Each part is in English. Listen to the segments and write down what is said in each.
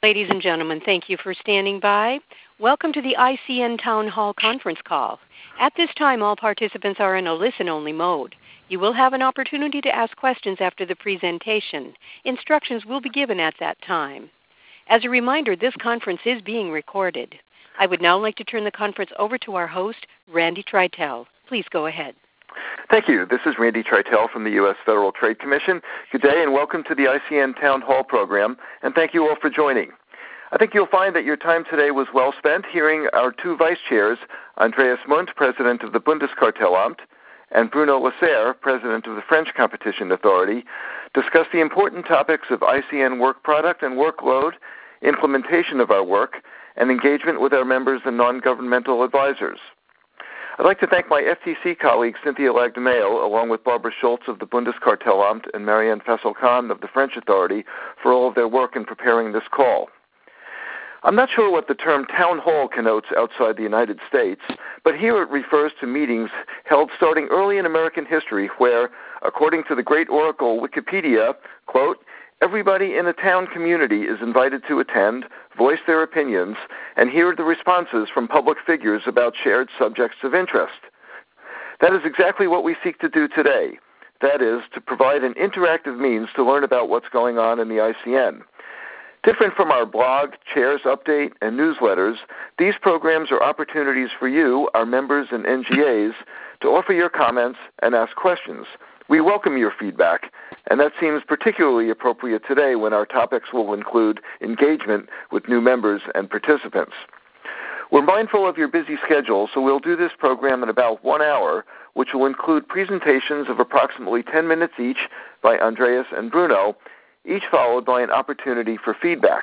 Ladies and gentlemen, thank you for standing by. Welcome to the ICN Town Hall conference call. At this time, all participants are in a listen-only mode. You will have an opportunity to ask questions after the presentation. Instructions will be given at that time. As a reminder, this conference is being recorded. I would now like to turn the conference over to our host, Randy Treitel. Please go ahead. Thank you. This is Randy Treitel from the U.S. Federal Trade Commission. Good day and welcome to the ICN Town Hall program, and thank you all for joining. I think you'll find that your time today was well spent hearing our two vice chairs, Andreas Mundt, president of the Bundeskartellamt, and Bruno Lasserre, president of the French Competition Authority, discuss the important topics of ICN work product and workload, implementation of our work, and engagement with our members and non-governmental advisors. I'd like to thank my FTC colleague, Cynthia Lagdameo, along with Barbara Schultz of the Bundeskartellamt and Marianne Fessel-Kahn of the French Authority for all of their work in preparing this call. I'm not sure what the term town hall connotes outside the United States, but here it refers to meetings held starting early in American history where, according to the great oracle Wikipedia, quote, everybody in a town community is invited to attend, voice their opinions, and hear the responses from public figures about shared subjects of interest. That is exactly what we seek to do today. That is, to provide an interactive means to learn about what's going on in the ICN. Different from our blog, Chairs Update, and newsletters, these programs are opportunities for you, our members and NGAs, to offer your comments and ask questions. We welcome your feedback, and that seems particularly appropriate today when our topics will include engagement with new members and participants. We're mindful of your busy schedule, so we'll do this program in about 1 hour, which will include presentations of approximately 10 minutes each by Andreas and Bruno, each followed by an opportunity for feedback.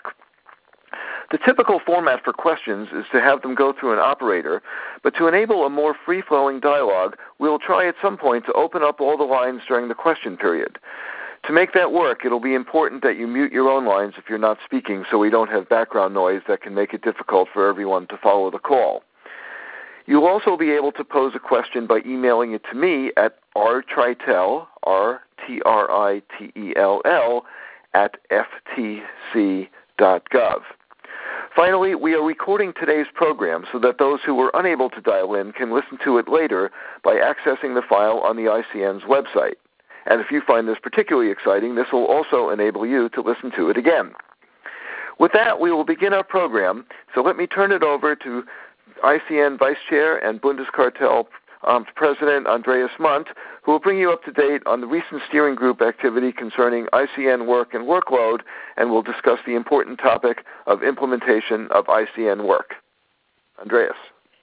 The typical format for questions is to have them go through an operator, but to enable a more free-flowing dialogue, we'll try at some point to open up all the lines during the question period. To make that work, it'll be important that you mute your own lines if you're not speaking so we don't have background noise that can make it difficult for everyone to follow the call. You'll also be able to pose a question by emailing it to me at rtreitel, R-T-R-I-T-E-L-L, @ftc.gov. Finally, we are recording today's program so that those who were unable to dial in can listen to it later by accessing the file on the ICN's website. And if you find this particularly exciting, this will also enable you to listen to it again. With that, we will begin our program, so let me turn it over to ICN Vice Chair and Bundeskartellamt President Andreas Mundt, who will bring you up to date on the recent steering group activity concerning ICN work and workload, and will discuss the important topic of implementation of ICN work. Andreas.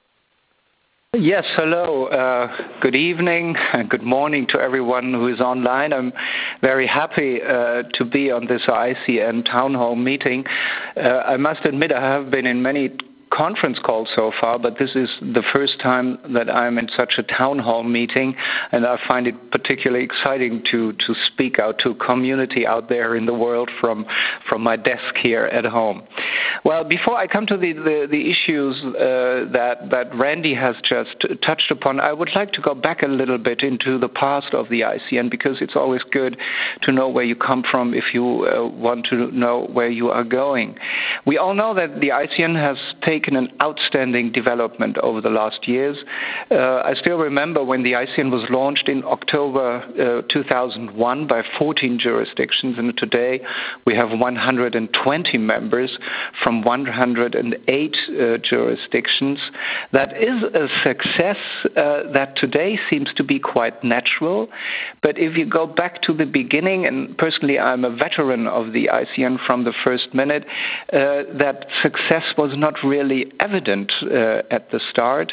Yes, hello. Good evening and good morning to everyone who is online. I'm very happy to be on this ICN Town Hall meeting. I must admit I have been in many conference calls so far, but this is the first time that I'm in such a town hall meeting, and I find it particularly exciting to speak out to a community out there in the world from my desk here at home. Well, before I come to the issues that Randy has just touched upon, I would like to go back a little bit into the past of the ICN, because it's always good to know where you come from if you want to know where you are going. We all know that the ICN has taken an outstanding development over the last years. I still remember when the ICN was launched in October 2001 by 14 jurisdictions, and today we have 120 members from 108 jurisdictions. That is a success that today seems to be quite natural, but if you go back to the beginning, and personally I'm a veteran of the ICN from the first minute, that success was not really evident at the start.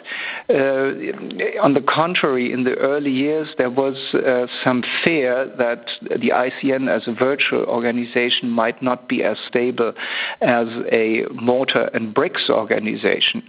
On the contrary, in the early years, there was some fear that the ICN as a virtual organization might not be as stable as a mortar and bricks organization.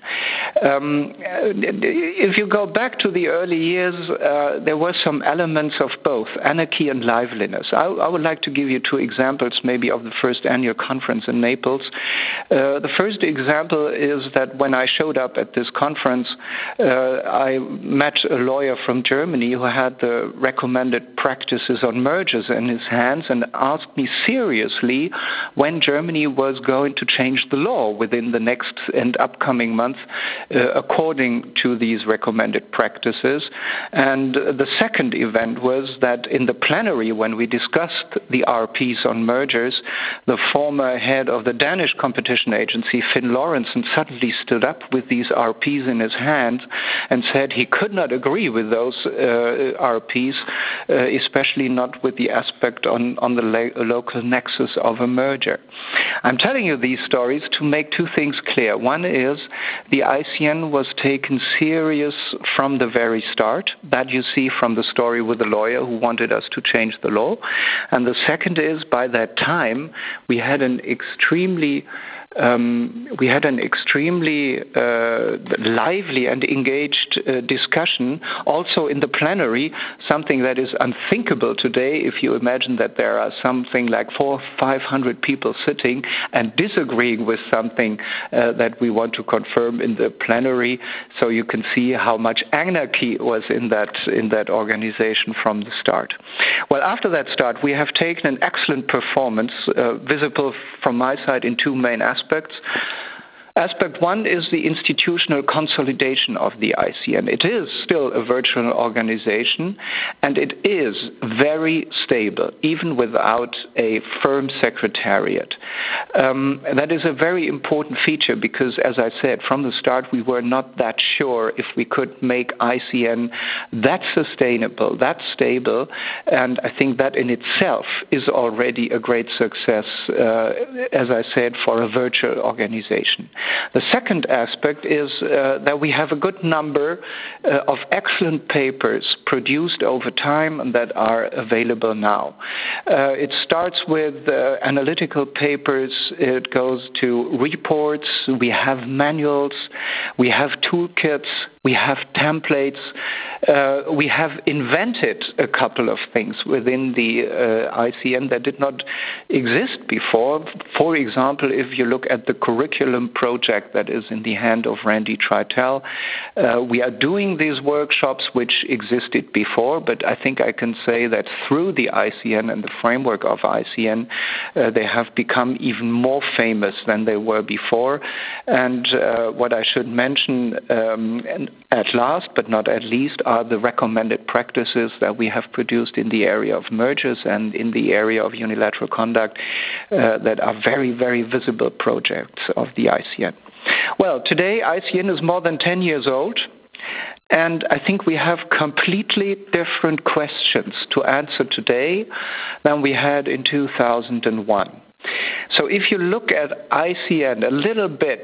If you go back to the early years, there were some elements of both anarchy and liveliness. I would like to give you two examples maybe of the first annual conference in Naples. The first example is is that when I showed up at this conference, I met a lawyer from Germany who had the recommended practices on mergers in his hands and asked me seriously when Germany was going to change the law within the next and upcoming months according to these recommended practices. And the second event was that in the plenary, when we discussed the RPs on mergers, the former head of the Danish competition agency, Finn Lorentzen, suddenly stood up with these RPs in his hands and said he could not agree with those RPs, especially not with the aspect on the local nexus of a merger. I'm telling you these stories to make two things clear. One is the ICN was taken serious from the very start. That you see from the story with the lawyer who wanted us to change the law. And the second is, by that time, we had an extremely lively and engaged discussion, also in the plenary, something that is unthinkable today if you imagine that there are something like 400 or 500 people sitting and disagreeing with something that we want to confirm in the plenary. So you can see how much anarchy was in that organization from the start. Well, after that start, we have taken an excellent performance, visible from my side in two main aspects. Aspect one is the institutional consolidation of the ICN. It is still a virtual organization, and it is very stable, even without a firm secretariat. That is a very important feature because, as I said, from the start we were not that sure if we could make ICN that sustainable, that stable, and I think that in itself is already a great success, as I said, for a virtual organization. The second aspect is that we have a good number of excellent papers produced over time and that are available now. It starts with analytical papers, it goes to reports, we have manuals, we have toolkits, we have templates, we have invented a couple of things within the ICN that did not exist before. For example, if you look at the curriculum project that is in the hand of Randy Treitel, we are doing these workshops which existed before, but I think I can say that through the ICN and the framework of ICN, they have become even more famous than they were before. And what I should mention at last, but not at least, are the recommended practices that we have produced in the area of mergers and in the area of unilateral conduct that are very, very visible projects of the ICN. Well, today ICN is more than 10 years old, and I think we have completely different questions to answer today than we had in 2001. So if you look at ICN a little bit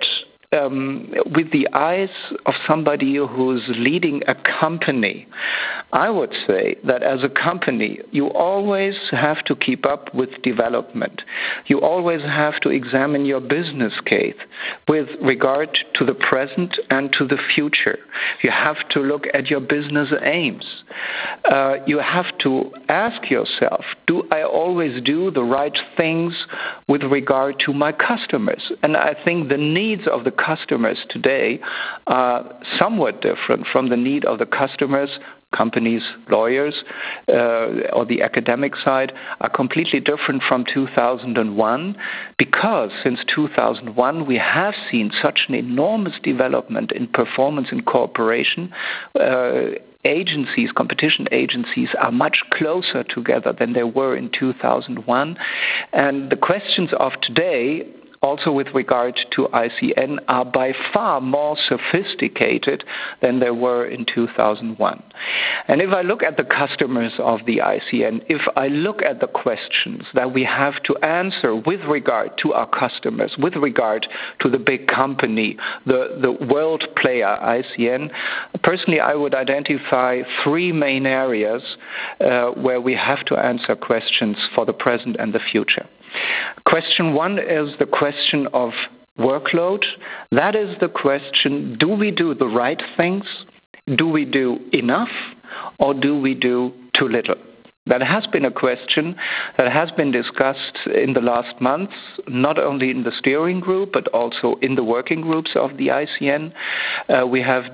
with the eyes of somebody who's leading a company, I would say that as a company, you always have to keep up with development. You always have to examine your business case with regard to the present and to the future. You have to look at your business aims. You have to ask yourself, do I always do the right things with regard to my customers? And I think the needs of the customers today are somewhat different from the need of the customers, companies, lawyers, or the academic side, are completely different from 2001, because since 2001 we have seen such an enormous development in performance in cooperation. Agencies, competition agencies, are much closer together than they were in 2001. And the questions of today, also with regard to ICN, are by far more sophisticated than they were in 2001. And if I look at the customers of the ICN, if I look at the questions that we have to answer with regard to our customers, with regard to the big company, the world player ICN, personally I would identify three main areas where we have to answer questions for the present and the future. Question one is the question of workload. That is the question, do we do the right things? Do we do enough? Or do we do too little? That has been a question that has been discussed in the last months, not only in the steering group, but also in the working groups of the ICN. We have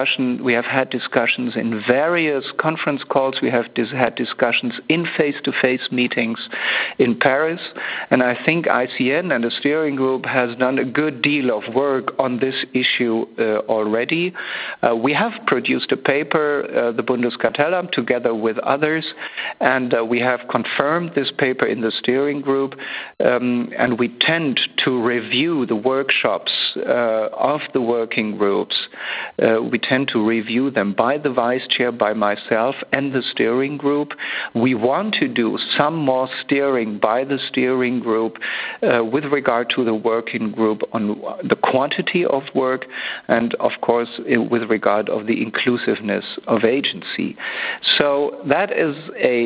had discussions in various conference calls. We have had discussions in face-to-face meetings in Paris. And I think ICN and the steering group has done a good deal of work on this issue already. We have produced a paper, the Bundeskartellamt, together with others, and we have confirmed this paper in the steering group, and we tend to review the workshops of the working groups. We tend to review them by the vice chair, by myself, and the steering group. We want to do some more steering by the steering group with regard to the working group on the quantity of work and, of course, with regard of the inclusiveness of agency. So that is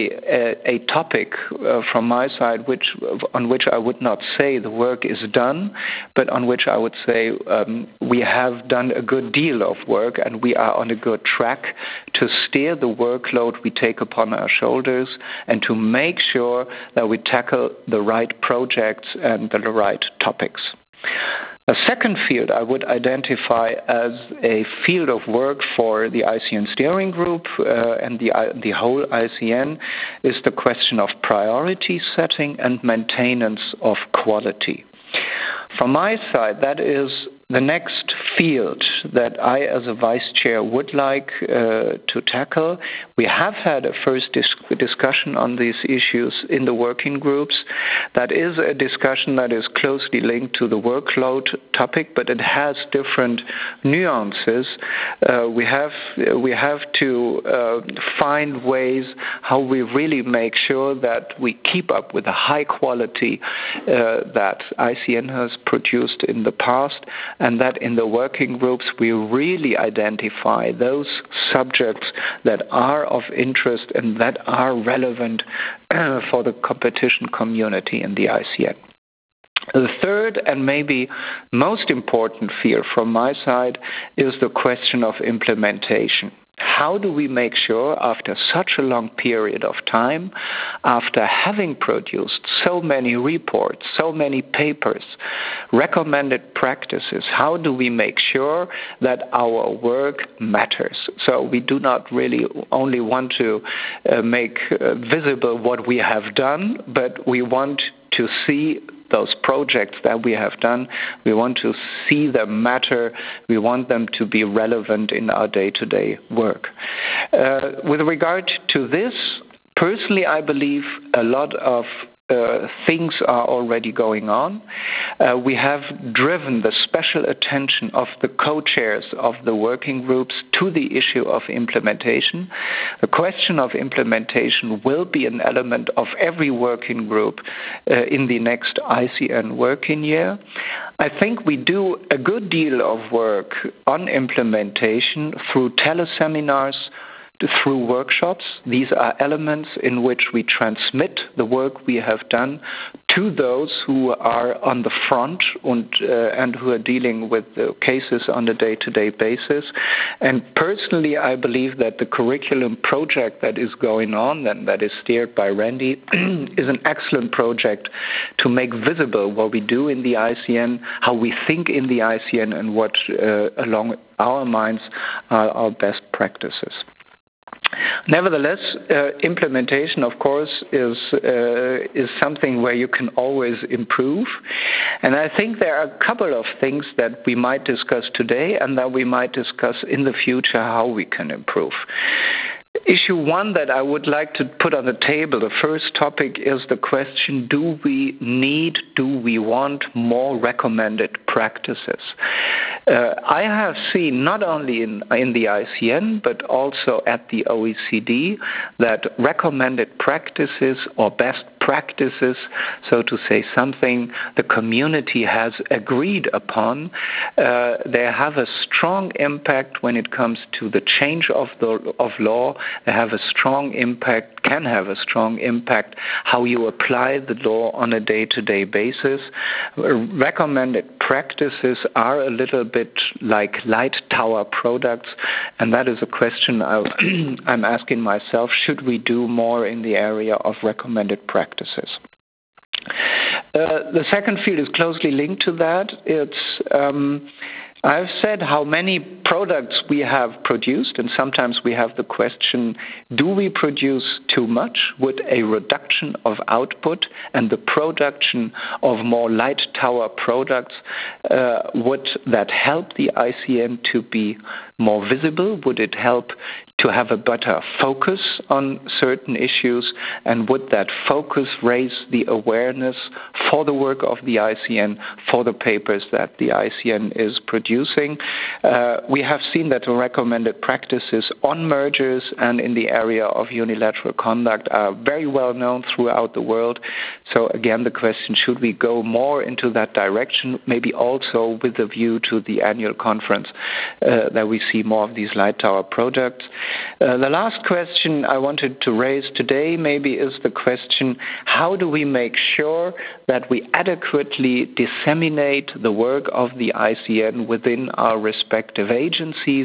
a topic from my side on which I would not say the work is done, but on which I would say we have done a good deal of work and we are on a good track to steer the workload we take upon our shoulders and to make sure that we tackle the right projects and the right topics. A second field I would identify as a field of work for the ICN steering group and the whole ICN is the question of priority setting and maintenance of quality. From my side, that is the next field that I, as a vice chair, would like to tackle. We have had a first discussion on these issues in the working groups. That is a discussion that is closely linked to the workload topic, but it has different nuances. We have to find ways how we really make sure that we keep up with the high quality that ICN has produced in the past, and that in the working groups we really identify those subjects that are of interest and that are relevant for the competition community in the ICN. The third and maybe most important field from my side is the question of implementation. How do we make sure, after such a long period of time, after having produced so many reports, so many papers, recommended practices, how do we make sure that our work matters? So we do not really only want to make visible what we have done, but we want to see those projects that we have done. We want to see them matter. We want them to be relevant in our day-to-day work. With regard to this, personally, I believe a lot of things are already going on. We have driven the special attention of the co-chairs of the working groups to the issue of implementation. The question of implementation will be an element of every working group in the next ICN working year. I think we do a good deal of work on implementation through teleseminars, through workshops. These are elements in which we transmit the work we have done to those who are on the front and who are dealing with the cases on a day-to-day basis. And personally, I believe that the curriculum project that is going on and that is steered by Randy is an excellent project to make visible what we do in the ICN, how we think in the ICN, and what along our minds are our best practices. Nevertheless, implementation, of course, is something where you can always improve. And I think there are a couple of things that we might discuss today and that we might discuss in the future how we can improve. Issue one that I would like to put on the table, the first topic, is the question, do we want more recommended practices? I have seen, not only in the ICN, but also at the OECD, that recommended practices or best practices, so to say, something the community has agreed upon, they have a strong impact when it comes to the change of law. They have a strong impact can have a strong impact how you apply the law on a day-to-day basis. Recommended practices are a little bit like light tower products, and that is a question I'm asking myself: should we do more in the area of recommended practices? The second field is closely linked to that. I've said how many products we have produced, and sometimes we have the question, do we produce too much? Would a reduction of output and the production of more light tower products, would that help the ICN to be more visible? Would it help to have a better focus on certain issues? And would that focus raise the awareness for the work of the ICN, for the papers that the ICN is producing? We have seen that the recommended practices on mergers and in the area of unilateral conduct are very well known throughout the world. So again, the question, should we go more into that direction, maybe also with a view to the annual conference that we see more of these light tower products? The last question I wanted to raise today maybe is the question, how do we make sure that we adequately disseminate the work of the ICN within our respective agencies,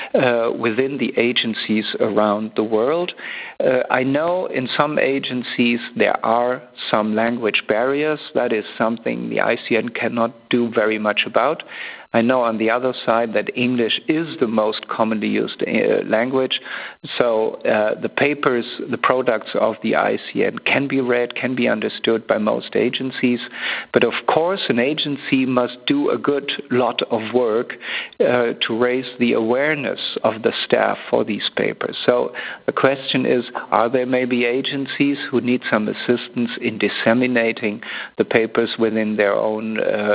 within the agencies around the world? I know in some agencies there are some language barriers. That is something the ICN cannot do very much about. I know on the other side that English is the most commonly used language, so the papers, the products of the ICN can be read, can be understood by most agencies, but of course an agency must do a good lot of work to raise the awareness of the staff for these papers. So the question is, are there maybe agencies who need some assistance in disseminating the papers within their own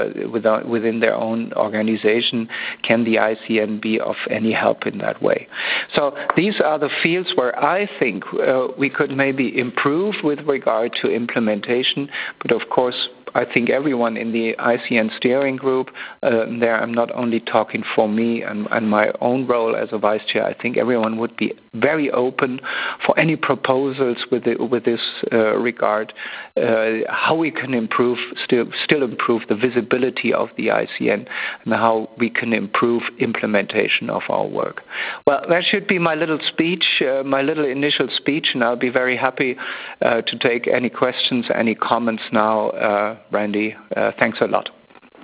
organization? Can the ICN be of any help in that way? So these are the fields where I think we could maybe improve with regard to implementation, but of course I think everyone in the ICN steering group, there I'm not only talking for me and my own role as a vice chair, I think everyone would be very open for any proposals with this regard, how we can still improve the visibility of the ICN and how we can improve implementation of our work. Well, that should be my little speech, my little initial speech, and I'll be very happy to take any questions, any comments now. Randy, thanks a lot.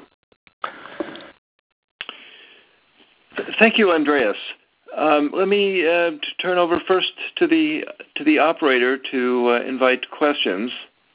Thank you, Andreas. Let me turn over first to the operator to invite questions.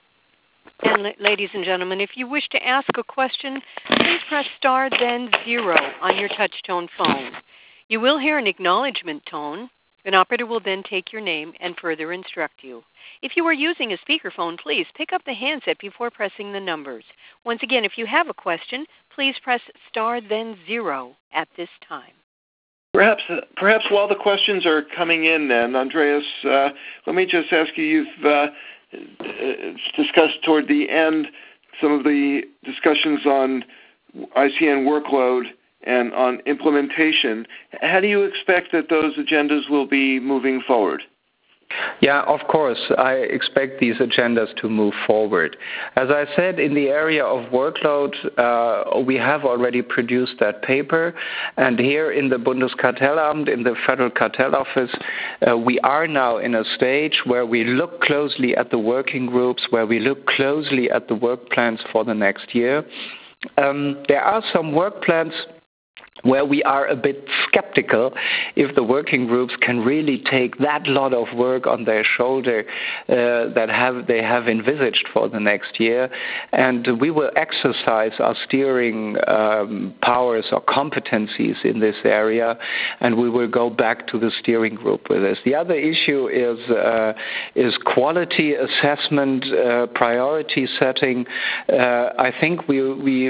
And ladies and gentlemen, if you wish to ask a question, please press star then 0 on your touch-tone phone. You will hear an acknowledgement tone. An operator will then take your name and further instruct you. If you are using a speakerphone, please pick up the handset before pressing the numbers. Once again, if you have a question, please press star then 0 at this time. Perhaps while the questions are coming in then, Andreas, let me just ask you, you've discussed toward the end some of the discussions on ICN workload and on implementation. How do you expect that those agendas will be moving forward? Yeah, of course. I expect these agendas to move forward. As I said, in the area of workload, we have already produced that paper. And here in the Bundeskartellamt, in the Federal Cartel Office, we are now in a stage where we look closely at the working groups, where we look closely at the work plans for the next year. There are some work plans where we are a bit skeptical if the working groups can really take that lot of work on their shoulder that they have envisaged for the next year. And we will exercise our steering powers or competencies in this area, and we will go back to the steering group with this. The other issue is quality assessment, priority setting. I think we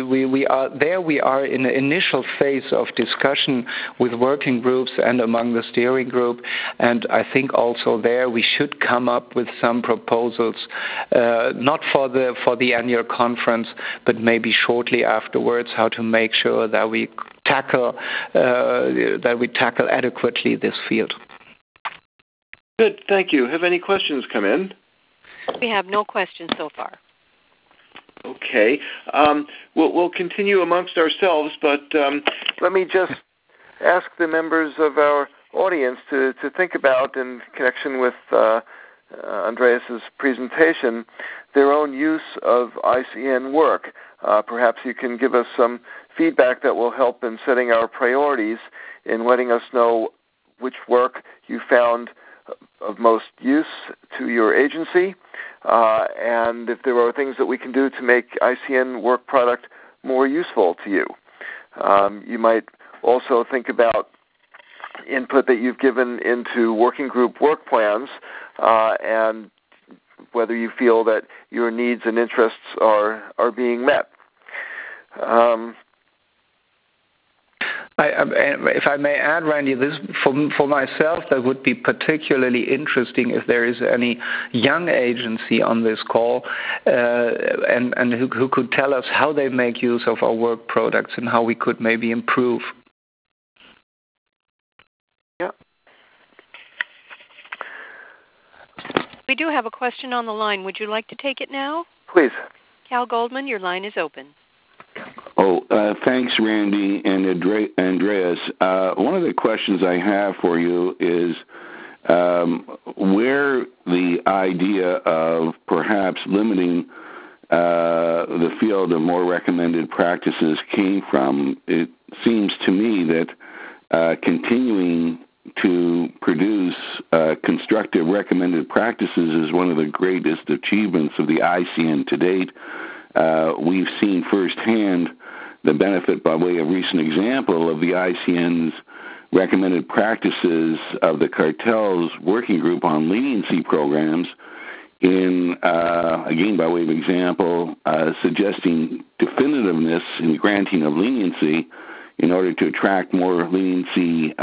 are in an initial phase of discussion with working groups and among the steering group, and I think also there we should come up with some proposals, not for the annual conference, but maybe shortly afterwards, how to make sure that we tackle adequately this field. Good, thank you. Have any questions come in? We have no questions so far. Okay. We'll continue amongst ourselves, but let me just ask the members of our audience to think about, in connection with Andreas's presentation, their own use of ICN work. Perhaps you can give us some feedback that will help in setting our priorities, in letting us know which work you found of most use to your agency, and if there are things that we can do to make ICN work product more useful to you. You might also think about input that you've given into working group work plans, and whether you feel that your needs and interests are being met. If I may add, Randy, this for myself, that would be particularly interesting if there is any young agency on this call, and who could tell us how they make use of our work products and how we could maybe improve. Yeah. We do have a question on the line. Would you like to take it now? Please. Cal Goldman, your line is open. Thanks, Randy and Andreas. One of the questions I have for you is where the idea of perhaps limiting the field of more recommended practices came from. It seems to me that continuing to produce constructive recommended practices is one of the greatest achievements of the ICN to date. We've seen firsthand the benefit, by way of recent example, of the ICN's recommended practices of the cartel's working group on leniency programs in, again, by way of example, suggesting definitiveness in granting of leniency in order to attract more leniency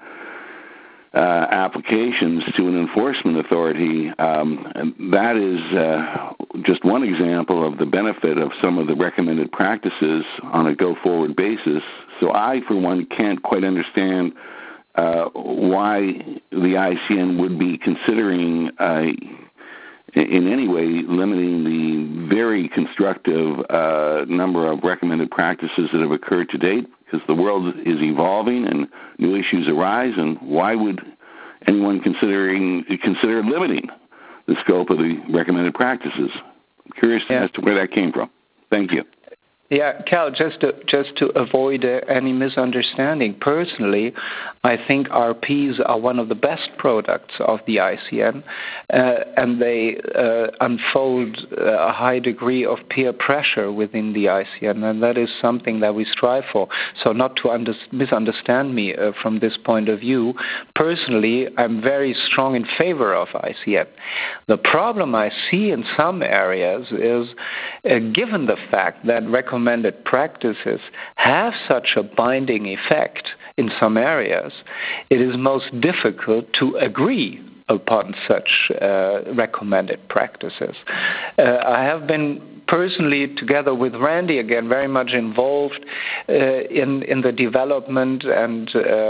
applications to an enforcement authority. And that is just one example of the benefit of some of the recommended practices on a go-forward basis. So I, for one, can't quite understand why the ICN would be considering in any way limiting the very constructive number of recommended practices that have occurred to date, because the world is evolving and new issues arise, and why would anyone consider limiting the scope of the recommended practices? I'm curious as to where that came from. Thank you. Yeah, Cal, just to avoid any misunderstanding, personally, I think RPs are one of the best products of the ICN, and they unfold a high degree of peer pressure within the ICN, and that is something that we strive for. So not to misunderstand me from this point of view, personally, I'm very strong in favor of ICN. The problem I see in some areas is, given the fact that recommended practices have such a binding effect in some areas, it is most difficult to agree upon such recommended practices. I have been personally, together with Randy, again, very much involved in the development and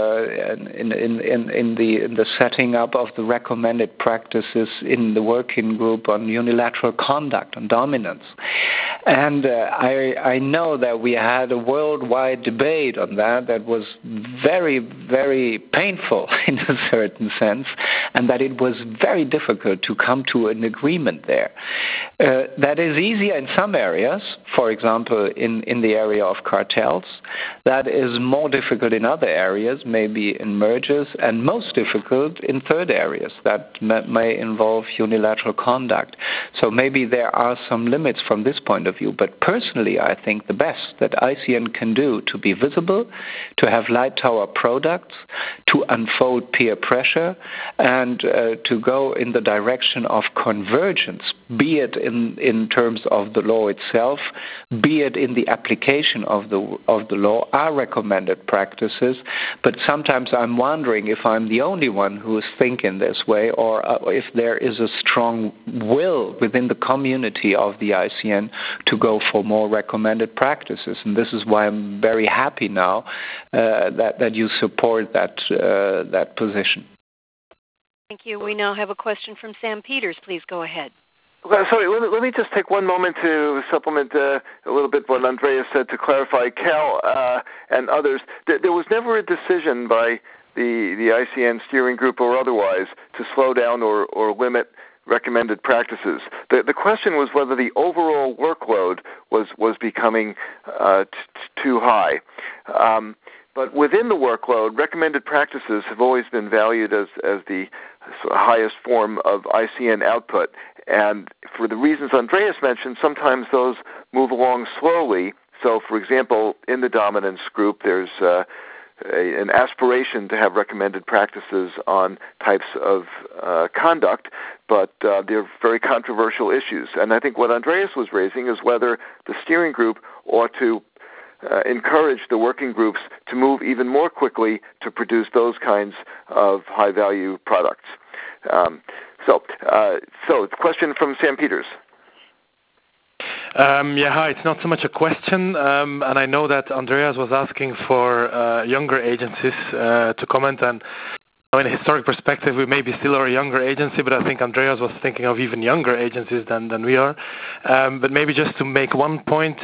in the setting up of the recommended practices in the working group on unilateral conduct and dominance. And I know that we had a worldwide debate on that was very, very painful in a certain sense, and that it was very difficult to come to an agreement there. That is easier in some areas, for example, in the area of cartels. That is more difficult in other areas, maybe in mergers, and most difficult in third areas that may involve unilateral conduct. So maybe there are some limits from this point of view. But personally, I think the best that ICN can do to be visible, to have light tower products, to unfold peer pressure, and to go in the direction of convergence, be it in terms of the law itself, be it in the application of the law, are recommended practices. But sometimes I'm wondering if I'm the only one who is thinking this way, or if there is a strong will within the community of the ICN to go for more recommended practices. And this is why I'm very happy now that you support that position. Thank you. We now have a question from Sam Peters. Please go ahead. Well, sorry, let me just take one moment to supplement a little bit what Andreas said to clarify. Cal and others, there was never a decision by the ICN steering group or otherwise to slow down or limit recommended practices. The question was whether the overall workload was becoming too high. But within the workload, recommended practices have always been valued as the highest form of ICN output. And for the reasons Andreas mentioned, sometimes those move along slowly. So, for example, in the dominance group, there's an aspiration to have recommended practices on types of conduct, but they're very controversial issues. And I think what Andreas was raising is whether the steering group ought to encourage the working groups to move even more quickly to produce those kinds of high-value products. So the question from Sam Peters. Hi. It's not so much a question, and I know that Andreas was asking for younger agencies to comment. And in a historic perspective, we maybe still are a younger agency, but I think Andreas was thinking of even younger agencies than we are. But maybe just to make one point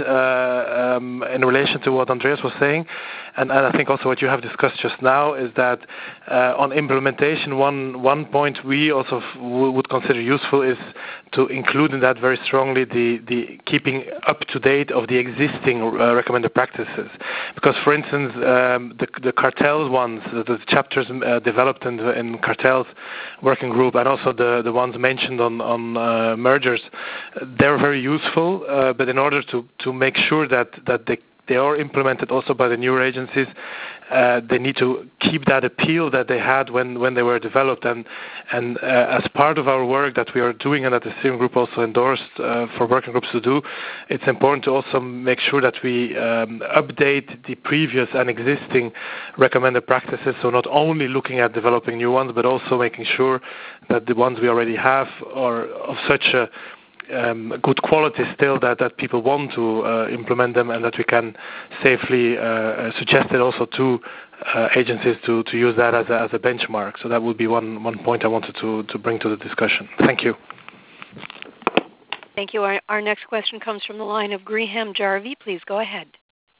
in relation to what Andreas was saying, and I think also what you have discussed just now, is that on implementation, one point we also would consider useful is to include in that very strongly the keeping up to date of the existing recommended practices. Because, for instance, the cartels ones, the chapters developed in cartels working group, and also the ones mentioned on mergers, they're very useful. But in order to make sure that they are implemented also by the newer agencies, they need to keep that appeal that they had when they were developed. And as part of our work that we are doing and that the steering group also endorsed for working groups to do, it's important to also make sure that we update the previous and existing recommended practices. So not only looking at developing new ones, but also making sure that the ones we already have are of such a good quality still that people want to implement them, and that we can safely suggest it also to agencies to use that as a benchmark. So that would be one point I wanted to bring to the discussion. Thank you. Thank you. Our next question comes from the line of Graham Jarvie. Please go ahead.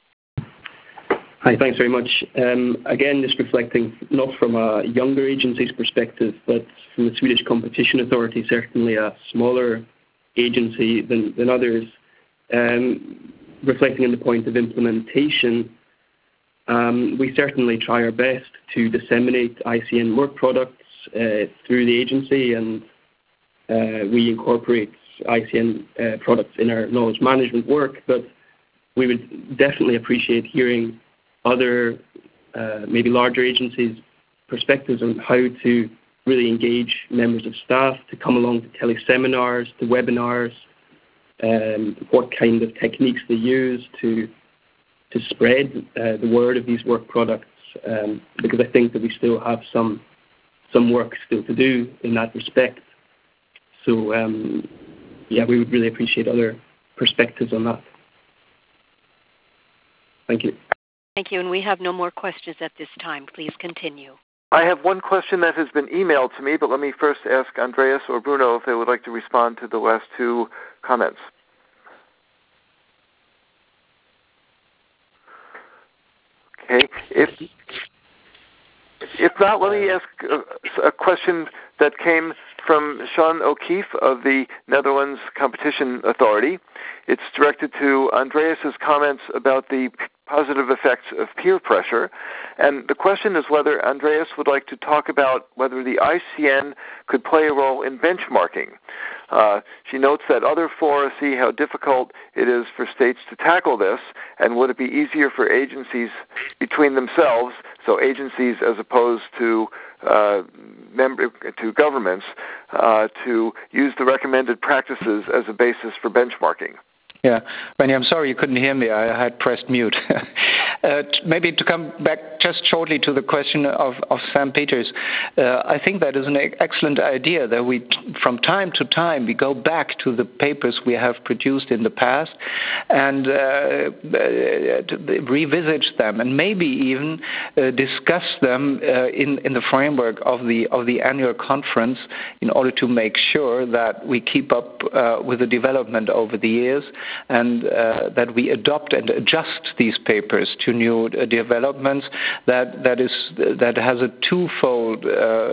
Hi, thanks very much. Again, just reflecting not from a younger agency's perspective, but from the Swedish Competition Authority, certainly a smaller agency than others, reflecting on the point of implementation, we certainly try our best to disseminate ICN work products through the agency, and we incorporate ICN products in our knowledge management work, but we would definitely appreciate hearing other, maybe larger agencies' perspectives on how to really engage members of staff to come along to teleseminars, to webinars, what kind of techniques they use to spread the word of these work products, because I think that we still have some work still to do in that respect. So, we would really appreciate other perspectives on that. Thank you. Thank you, and we have no more questions at this time. Please continue. I have one question that has been emailed to me, but let me first ask Andreas or Bruno if they would like to respond to the last two comments. Okay. If not, let me ask a question that came from Sean O'Keefe of the Netherlands Competition Authority. It's directed to Andreas's comments about the positive effects of peer pressure. And the question is whether Andreas would like to talk about whether the ICN could play a role in benchmarking. She notes that other fora see how difficult it is for states to tackle this, and would it be easier for agencies between themselves, so agencies as opposed to governments, to use the recommended practices as a basis for benchmarking? Yeah, Rennie, I'm sorry you couldn't hear me. I had pressed mute. Maybe to come back just shortly to the question of St. Peter's, I think that is an excellent idea that we, from time to time, we go back to the papers we have produced in the past and revisit them, and maybe even discuss them in the framework of the annual conference, in order to make sure that we keep up with the development over the years, and that we adopt and adjust these papers to new developments. That has a twofold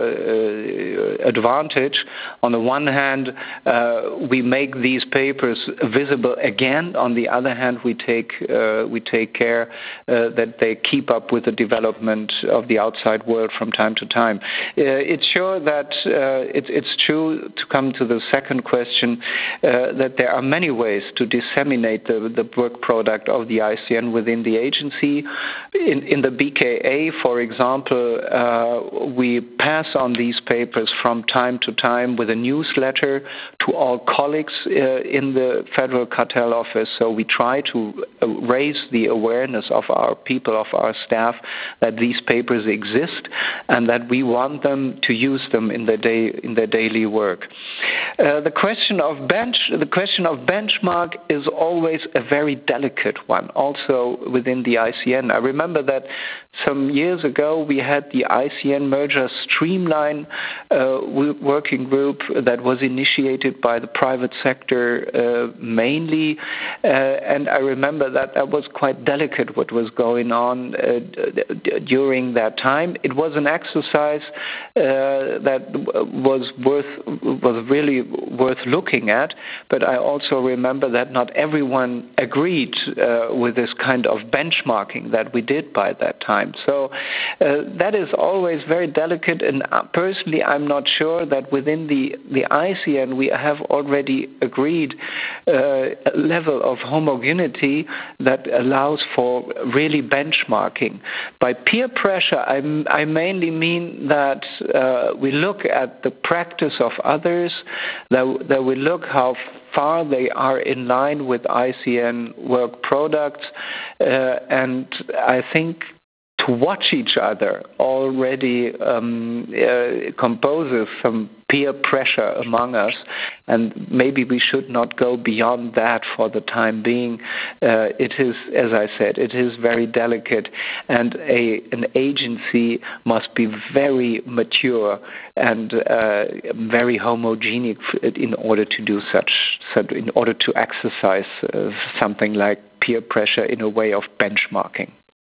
advantage. On the one hand, we make these papers visible again. On the other hand, we take care that they keep up with the development of the outside world from time to time. It's sure that it's true, to come to the second question, that there are many ways to disseminate the work product of the ICN within the agency. In the BKA, for example, we pass on these papers from time to time with a newsletter to all colleagues in the Federal Cartel Office. So we try to raise the awareness of our people, of our staff, that these papers exist and that we want them to use them in their daily work. The question of benchmark is always a very delicate one, also within the ICN. I remember that some years ago we had the ICN Merger Streamline working group that was initiated by the private sector mainly, and I remember that was quite delicate what was going on during that time. It was an exercise that was really worth looking at, but I also remember that not everyone agreed with this kind of benchmarking that we did by that time. So that is always very delicate, and personally I'm not sure that within the ICN we have already agreed a level of homogeneity that allows for really benchmarking. By peer pressure, I mainly mean that we look at the practice of others, that we look how far they are in line with ICN work products, and I think to watch each other already composes some peer pressure among us, and maybe we should not go beyond that for the time being. It is, as I said, it is very delicate, and an agency must be very mature and very homogeneous in order to do in order to exercise something like peer pressure in a way of benchmarking.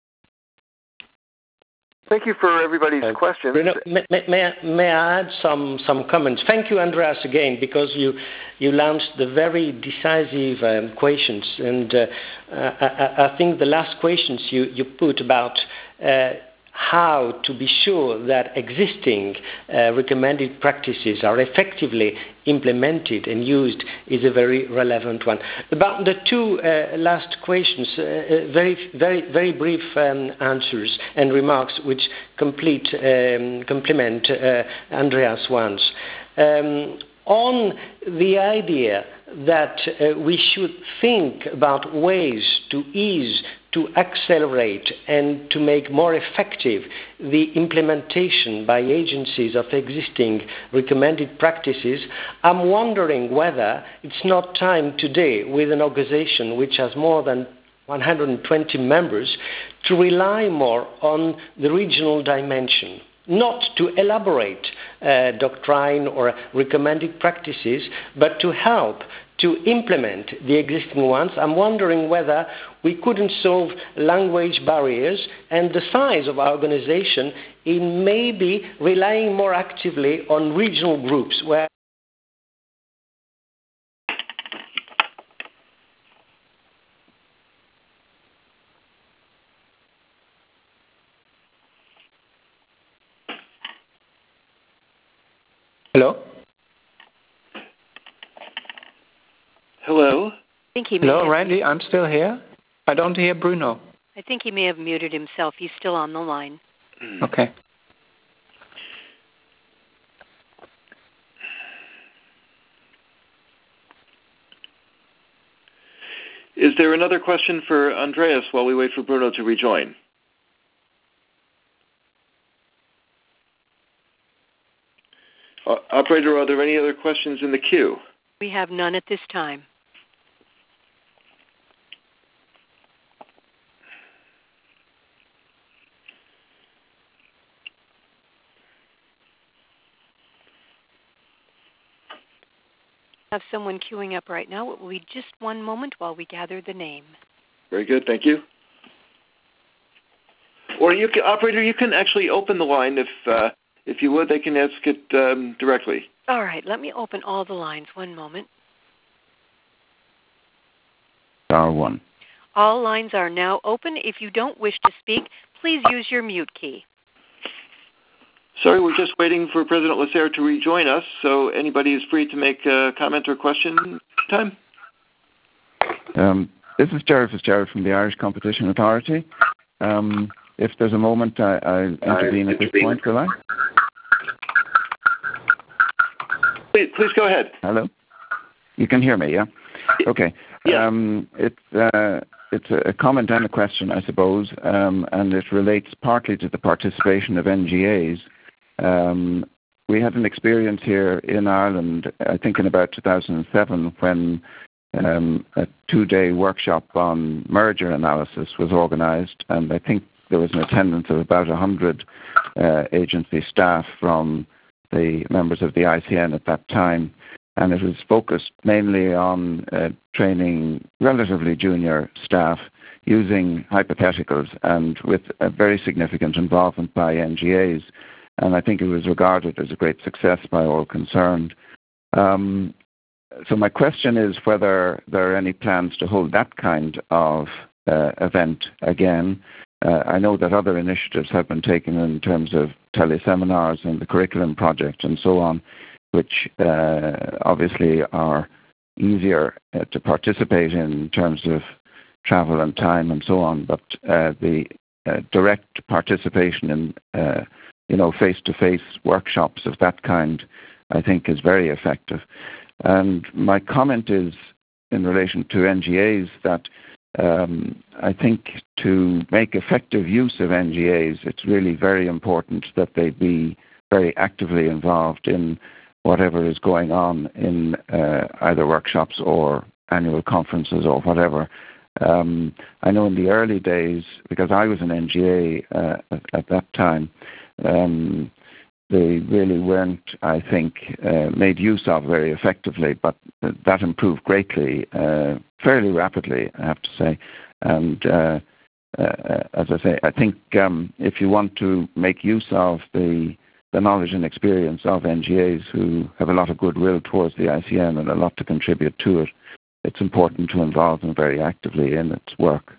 Thank you for everybody's questions. Bruno, may I add some comments? Thank you, Andreas, again, because you launched the very decisive questions, and I think the last questions you put about how to be sure that existing recommended practices are effectively implemented and used is a very relevant one. About the two last questions, very brief answers and remarks which complement Andreas' ones. On the idea that we should think about ways to ease, to accelerate, and to make more effective the implementation by agencies of existing recommended practices, I'm wondering whether it's not time today, with an organization which has more than 120 members, to rely more on the regional dimension. Not to elaborate doctrine or recommended practices, but to help to implement the existing ones. I'm wondering whether we couldn't solve language barriers and the size of our organization in maybe relying more actively on regional groups where Hello? Hello? Hello, Randy, I'm still here. I don't hear Bruno. I think he may have muted himself. He's still on the line. Okay. Is there another question for Andreas while we wait for Bruno to rejoin? Operator, are there any other questions in the queue? We have none at this time. Have someone queuing up right now. It will be just one moment while we gather the name. Very good, thank you. Or you can, operator, you can actually open the line if you would. They can ask it directly. All right, let me open all the lines. One moment. *1. All lines are now open. If you don't wish to speak, please use your mute key. Sorry, we're just waiting for President Lasserre to rejoin us, so anybody is free to make a comment or question. Time. This is Gerald Fitzgerald from the Irish Competition Authority. If there's a moment, I'll intervene at this point, will I? Please go ahead. Hello? You can hear me, yeah? Okay. Yeah. It's a comment and a question, I suppose, and it relates partly to the participation of NGAs. We had an experience here in Ireland, I think in about 2007, when a 2-day workshop on merger analysis was organised, and I think there was an attendance of about 100 agency staff from the members of the ICN at that time, and it was focused mainly on training relatively junior staff using hypotheticals and with a very significant involvement by NGAs. And I think it was regarded as a great success by all concerned. So my question is whether there are any plans to hold that kind of event again. I know that other initiatives have been taken in terms of teleseminars and the curriculum project and so on, which obviously are easier to participate in terms of travel and time and so on. But the direct participation in face-to-face workshops of that kind, I think, is very effective. And my comment is in relation to NGAs that I think to make effective use of NGAs, it's really very important that they be very actively involved in whatever is going on in either workshops or annual conferences or whatever. I know in the early days, because I was an NGA at that time, they really weren't, I think, made use of very effectively, but that improved greatly, fairly rapidly, I have to say. And as I say, I think if you want to make use of the knowledge and experience of NGAs who have a lot of goodwill towards the ICN and a lot to contribute to it, it's important to involve them very actively in its work.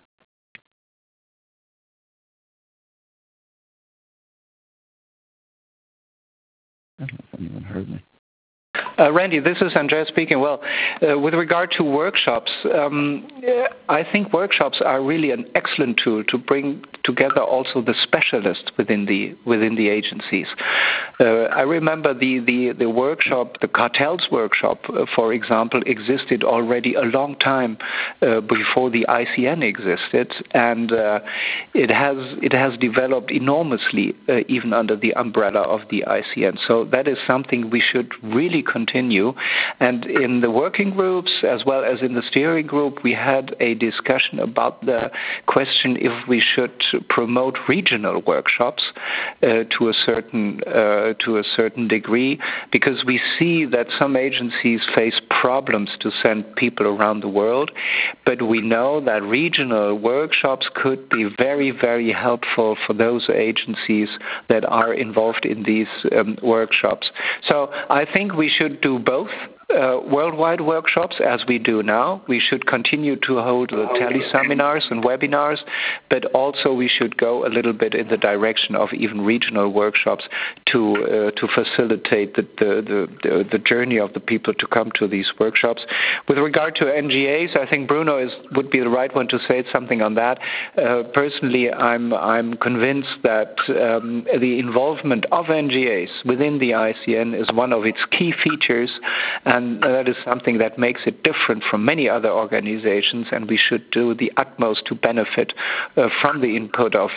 I don't know if anyone heard me. Randy, this is Andreas speaking. Well, with regard to workshops, I think workshops are really an excellent tool to bring together also the specialists within the agencies. I remember the workshop, the cartels workshop, for example, existed already a long time before the ICN existed, and it has developed enormously even under the umbrella of the ICN. So that is something we should really continue. And in the working groups as well as in the steering group, we had a discussion about the question if we should promote regional workshops to a certain degree, because we see that some agencies face problems to send people around the world, but we know that regional workshops could be very, very helpful for those agencies that are involved in these workshops. So I think we should do both. Worldwide workshops, as we do now. We should continue to hold teleseminars and webinars, but also we should go a little bit in the direction of even regional workshops to facilitate the journey of the people to come to these workshops. With regard to NGAs, I think Bruno would be the right one to say something on that. Personally, I'm convinced that the involvement of NGAs within the ICN is one of its key features, and and that is something that makes it different from many other organizations, and we should do the utmost to benefit from the input of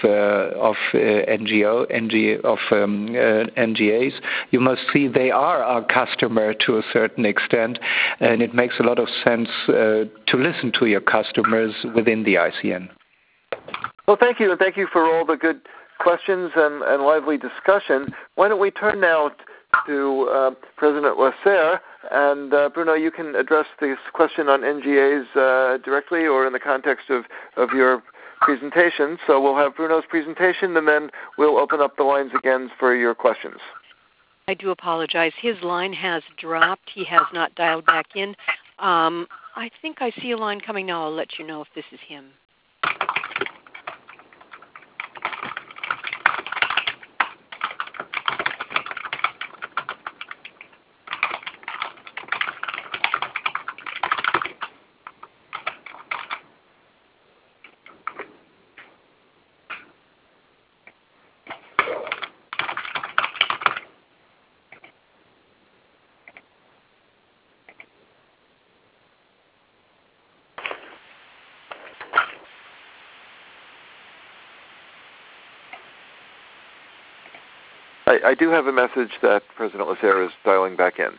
NGAs. You must see they are our customer to a certain extent, and it makes a lot of sense to listen to your customers within the ICN. Well, thank you, and thank you for all the good questions and lively discussion. Why don't we turn now to President Lasserre, and Bruno, you can address this question on NGAs directly or in the context of your presentation. So we'll have Bruno's presentation, and then we'll open up the lines again for your questions. I do apologize. His line has dropped. He has not dialed back in. I think I see a line coming now. I'll let you know if this is him. I do have a message that President Lasserre is dialing back in.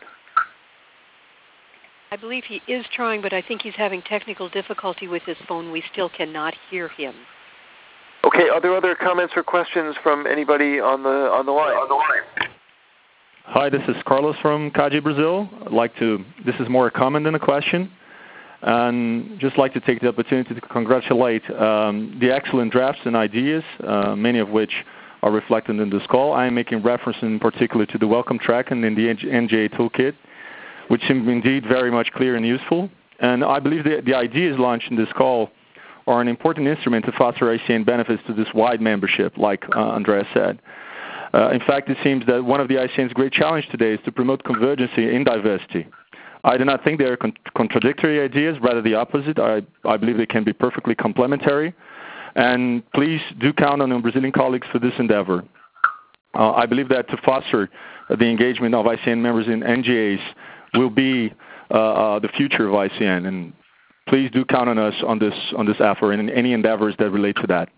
I believe he is trying, but I think he's having technical difficulty with his phone. We still cannot hear him. Okay, are there other comments or questions from anybody on the line? Hi, this is Carlos from CAGI Brazil. This is more a comment than a question, and just like to take the opportunity to congratulate the excellent drafts and ideas, many of which are reflected in this call. I am making reference in particular to the welcome track and in the NGA toolkit, which seem indeed very much clear and useful. And I believe the ideas launched in this call are an important instrument to foster ICN benefits to this wide membership, like Andreas said. In fact, it seems that one of the ICN's great challenge today is to promote convergency in diversity. I do not think they are contradictory ideas, rather the opposite. I believe they can be perfectly complementary. And please do count on your Brazilian colleagues for this endeavor. I believe that to foster the engagement of ICN members in NGAs will be the future of ICN. And please do count on us on this effort and any endeavors that relate to that.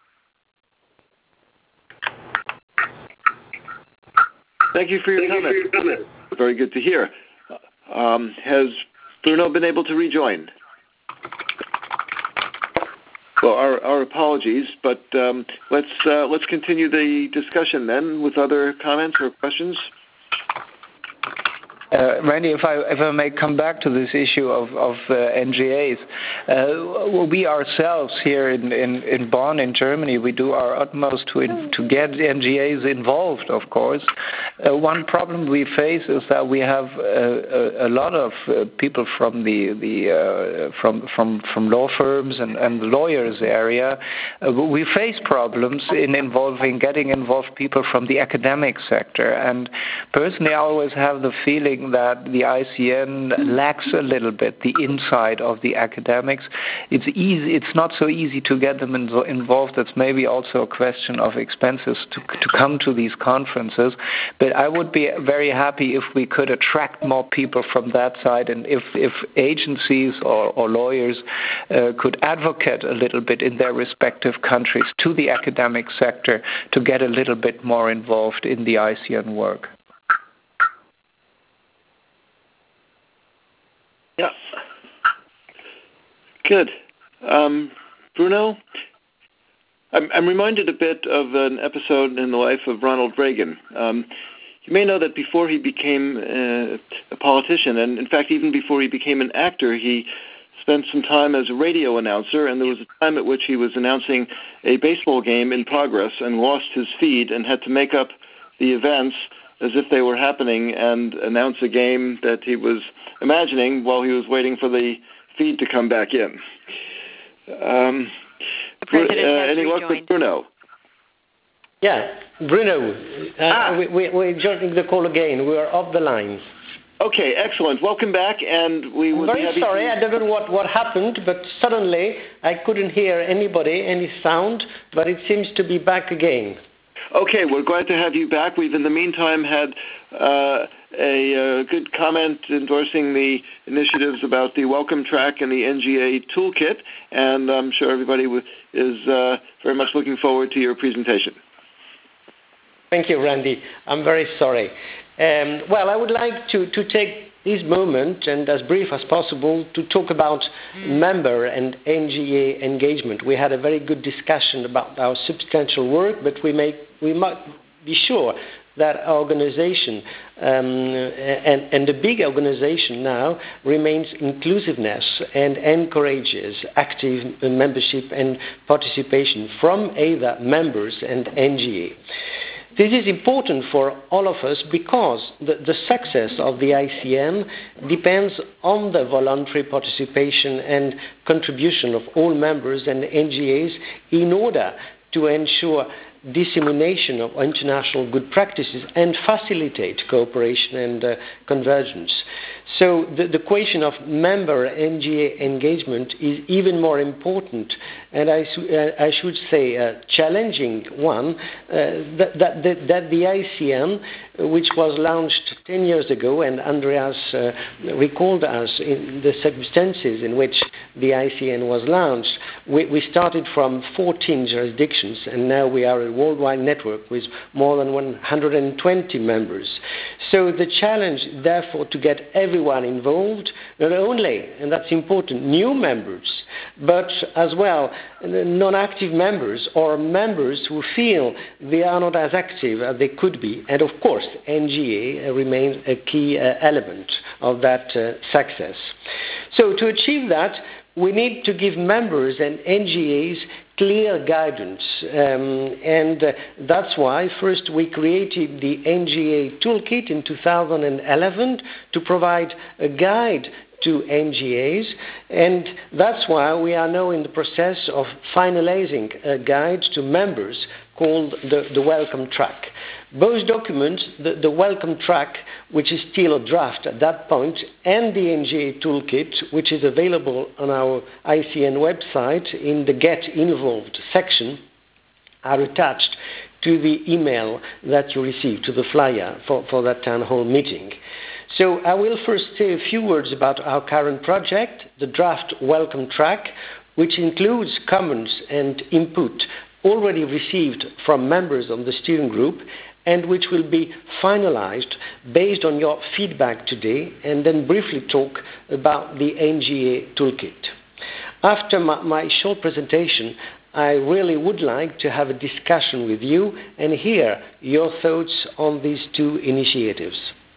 Thank you for your comment. Very good to hear. Has Bruno been able to rejoin? Well, our apologies, but let's continue the discussion then with other comments or questions. Randy, if I may come back to this issue of NGAs, we ourselves here in Bonn, in Germany, we do our utmost to get NGAs involved, of course. One problem we face is that we have a lot of people from from law firms and the lawyers area. We face problems in getting involved people from the academic sector, and personally, I always have the feeling that the ICN lacks a little bit the inside of the academics. It's not so easy to get them involved. That's maybe also a question of expenses to come to these conferences. But I would be very happy if we could attract more people from that side, and if agencies or lawyers could advocate a little bit in their respective countries to the academic sector to get a little bit more involved in the ICN work. Yeah. Good. Bruno, I'm reminded a bit of an episode in the life of Ronald Reagan. You may know that before he became a politician, and in fact even before he became an actor, he spent some time as a radio announcer, and there was a time at which he was announcing a baseball game in progress and lost his feed and had to make up the events as if they were happening and announce a game that he was imagining while he was waiting for the feed to come back in. Any luck with Bruno? Yeah, Bruno, we're joining the call again. We are off the line. Okay, excellent. Welcome back, and we will be happy. I'm very sorry. I don't know what happened, but suddenly I couldn't hear anybody, any sound, but it seems to be back again. Okay, we're glad to have you back. We've, in the meantime, had a good comment endorsing the initiatives about the Welcome Track and the NGA Toolkit, and I'm sure everybody is very much looking forward to your presentation. Thank you, Randy. I'm very sorry. Well, I would like to take this moment, and as brief as possible, to talk about member and NGA engagement. We had a very good discussion about our substantial work, but we might be sure that our organization and the big organization now remains inclusiveness and encourages active membership and participation from either members and NGA. This is important for all of us because the success of the ICN depends on the voluntary participation and contribution of all members and NGAs in order to ensure dissemination of international good practices and facilitate cooperation and convergence. So the question of member NGA engagement is even more important, and I should say a challenging one, that the ICN, which was launched 10 years ago, and Andreas recalled us in the circumstances in which the ICN was launched, we started from 14 jurisdictions, and now we are a worldwide network with more than 120 members. So the challenge, therefore, to get everyone involved, not only, and that's important, new members, but as well non-active members or members who feel they are not as active as they could be. And of course, NGA remains a key element of that success. So to achieve that, we need to give members and NGAs clear guidance, and that's why first we created the NGA Toolkit in 2011 to provide a guide to NGAs, and that's why we are now in the process of finalizing a guide to members called the Welcome Track. Both documents, the Welcome Track, which is still a draft at that point, and the NGA Toolkit, which is available on our ICN website in the Get Involved section, are attached to the email that you received, to the flyer for that town hall meeting. So I will first say a few words about our current project, the draft Welcome Track, which includes comments and input already received from members of the steering group, and which will be finalized based on your feedback today, and then briefly talk about the NGA Toolkit. After my short presentation, I really would like to have a discussion with you and hear your thoughts on these two initiatives.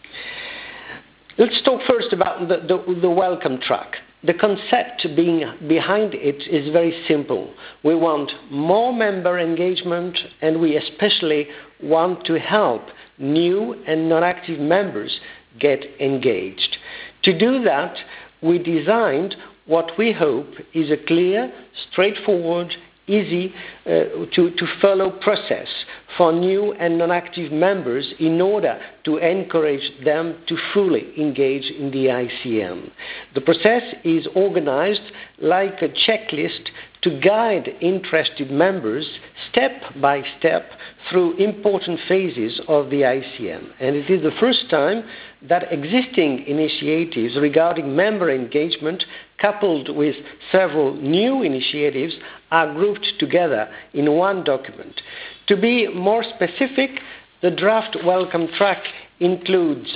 Let's talk first about the Welcome Track. The concept behind it is very simple. We want more member engagement, and we especially want to help new and non-active members get engaged. To do that, we designed what we hope is a clear, straightforward, easy to follow process for new and non-active members in order to encourage them to fully engage in the ICN. The process is organized like a checklist to guide interested members step by step through important phases of the ICN. And it is the first time that existing initiatives regarding member engagement, coupled with several new initiatives, are grouped together in one document. To be more specific, the draft Welcome Track includes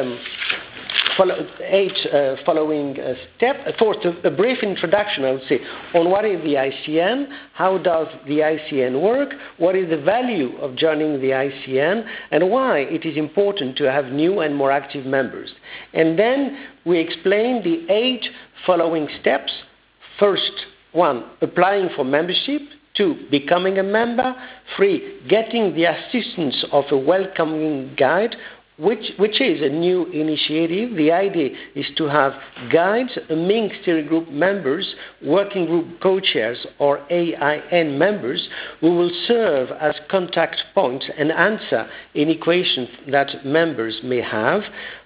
8 following steps. First, a brief introduction, I would say, on what is the ICN, how does the ICN work, what is the value of joining the ICN, and why it is important to have new and more active members. And then we explain the 8 following steps. First, 1, applying for membership. 2, becoming a member. 3, getting the assistance of a welcoming guide, which is a new initiative. The idea is to have guides, among steering group members, working group co-chairs, or AIN members, who will serve as contact points and answer any questions that members may have.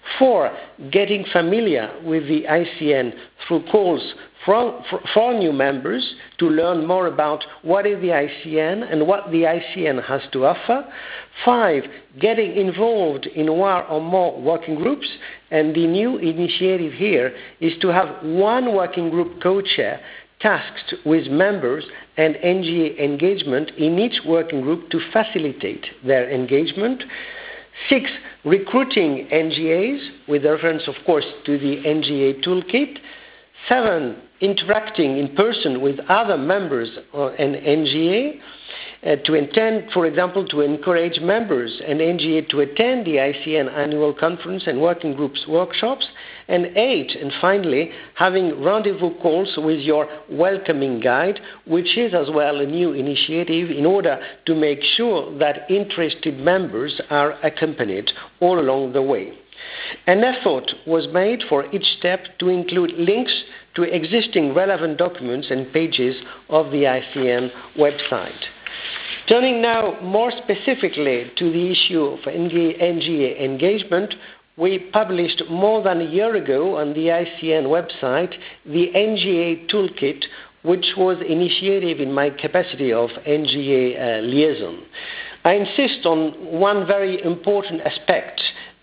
4, getting familiar with the ICN through calls for new members to learn more about what is the ICN and what the ICN has to offer. 5, getting involved in one or more working groups. And the new initiative here is to have one working group co-chair tasked with members and NGA engagement in each working group to facilitate their engagement. 6, recruiting NGAs, with reference, of course, to the NGA toolkit. 7, interacting in person with other members and NGA to intend, for example, to encourage members and NGA to attend the ICN annual conference and working groups workshops. And 8, and finally, having rendezvous calls with your welcoming guide, which is as well a new initiative in order to make sure that interested members are accompanied all along the way. An effort was made for each step to include links to existing relevant documents and pages of the ICN website. Turning now more specifically to the issue of NGA engagement, we published more than a year ago on the ICN website the NGA Toolkit, which was initiated in my capacity of NGA liaison. I insist on one very important aspect.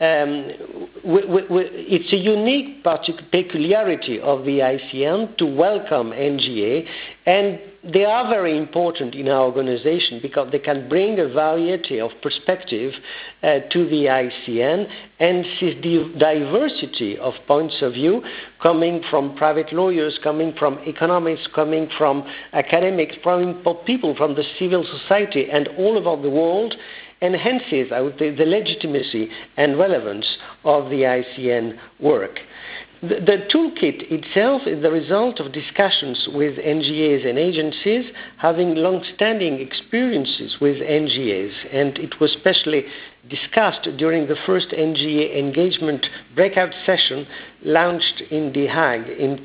It's a unique peculiarity of the ICN to welcome NGA, and they are very important in our organization because they can bring a variety of perspective to the ICN, and this diversity of points of view coming from private lawyers, coming from economists, coming from academics, from people from the civil society and all over the world, enhances, I would say, the legitimacy and relevance of the ICN work. The toolkit itself is the result of discussions with NGAs and agencies having long-standing experiences with NGAs, and it was specially discussed during the first NGA engagement breakout session launched in The Hague in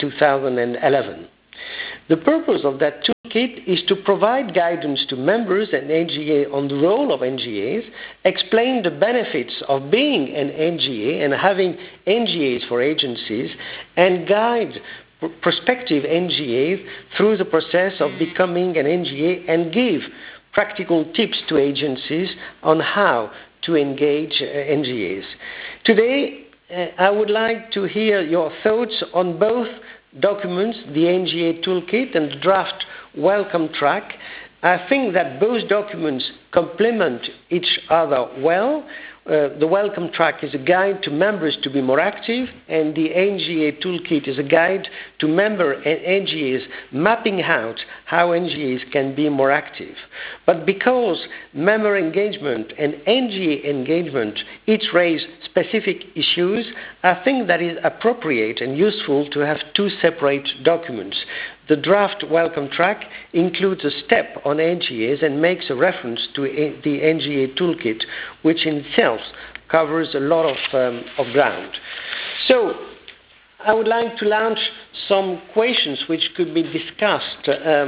2011. The purpose of that toolkit is to provide guidance to members and NGA on the role of NGAs, explain the benefits of being an NGA and having NGAs for agencies, and guide prospective NGAs through the process of becoming an NGA and give practical tips to agencies on how to engage NGAs. Today, I would like to hear your thoughts on both documents, the NGA Toolkit and the draft Welcome Track. I think that both documents complement each other well. The Welcome Track is a guide to members to be more active, and the NGA Toolkit is a guide to member and NGAs mapping out how NGAs can be more active. But because member engagement and NGA engagement each raise specific issues, I think that is appropriate and useful to have two separate documents. The draft Welcome Track includes a step on NGAs and makes a reference to the NGA Toolkit, which in itself covers a lot of ground. So I would like to launch some questions which could be discussed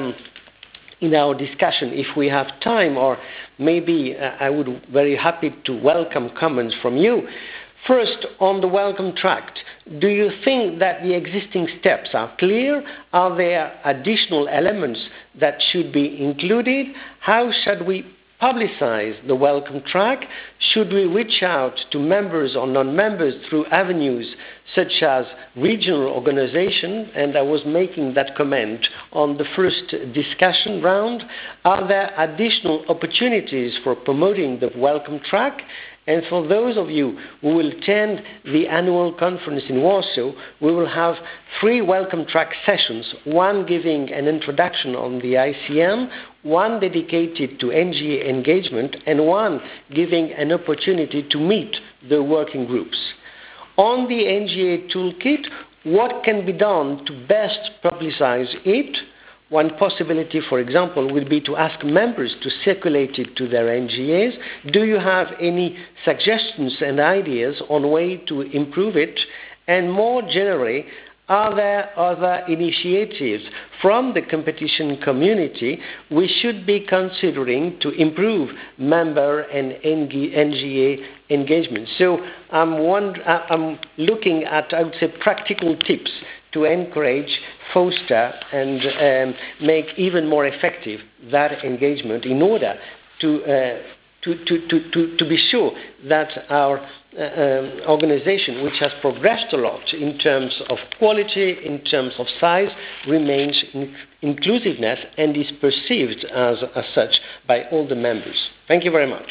in our discussion if we have time, or maybe I would be very happy to welcome comments from you. First, on the Welcome Track, do you think that the existing steps are clear? Are there additional elements that should be included? How should we publicize the Welcome Track? Should we reach out to members or non-members through avenues such as regional organization? And I was making that comment on the first discussion round. Are there additional opportunities for promoting the Welcome Track? And for those of you who will attend the annual conference in Warsaw, we will have 3 Welcome Track sessions, one giving an introduction on the ICN, one dedicated to NGA engagement, and one giving an opportunity to meet the working groups. On the NGA Toolkit, what can be done to best publicize it? One possibility, for example, would be to ask members to circulate it to their NGAs. Do you have any suggestions and ideas on way to improve it? And more generally, are there other initiatives from the competition community we should be considering to improve member and NGA engagement? So I'm looking at, I would say, practical tips to encourage, foster, and make even more effective that engagement in order to be sure that our organization, which has progressed a lot in terms of quality, in terms of size, remains inclusiveness and is perceived as such by all the members. Thank you very much.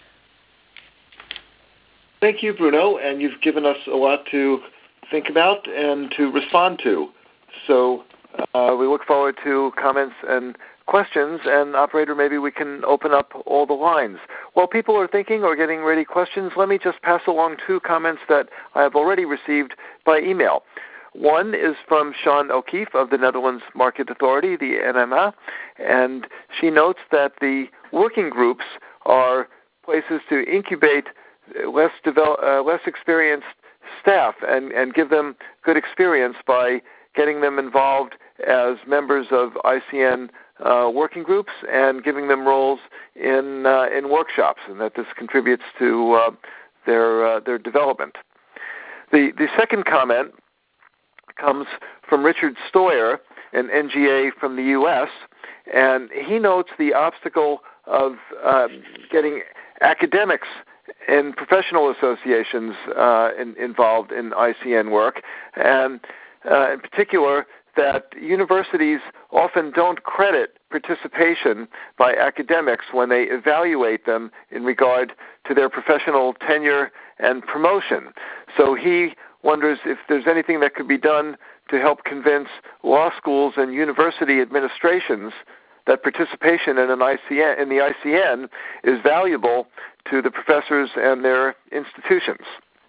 Thank you, Bruno, and you've given us a lot to think about and to respond to. So we look forward to comments and questions, and operator, maybe we can open up all the lines. While people are thinking or getting ready questions, let me just pass along 2 comments that I have already received by email. One is from Sean O'Keefe of the Netherlands Market Authority, the NMA, and she notes that the working groups are places to incubate less experienced staff and give them good experience by getting them involved as members of ICN working groups and giving them roles in workshops, and that this contributes to their development. The second comment comes from Richard Stoyer, an NGA from the U.S., and he notes the obstacle of getting academics and professional associations involved in ICN work, and in particular that universities often don't credit participation by academics when they evaluate them in regard to their professional tenure and promotion. So he wonders if there's anything that could be done to help convince law schools and university administrations that participation in the ICN is valuable to the professors and their institutions.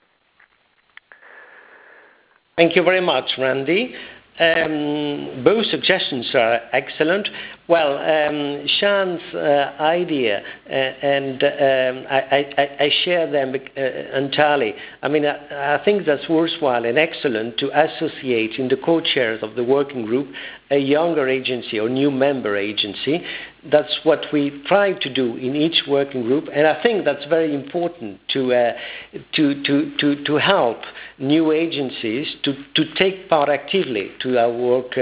Thank you very much, Randy. Both suggestions are excellent. Well, Sean's idea, and I share them entirely. I mean, I think that's worthwhile and excellent to associate in the co-chairs of the working group a younger agency or new member agency. That's what we try to do in each working group, and I think that's very important to help new agencies to take part actively to our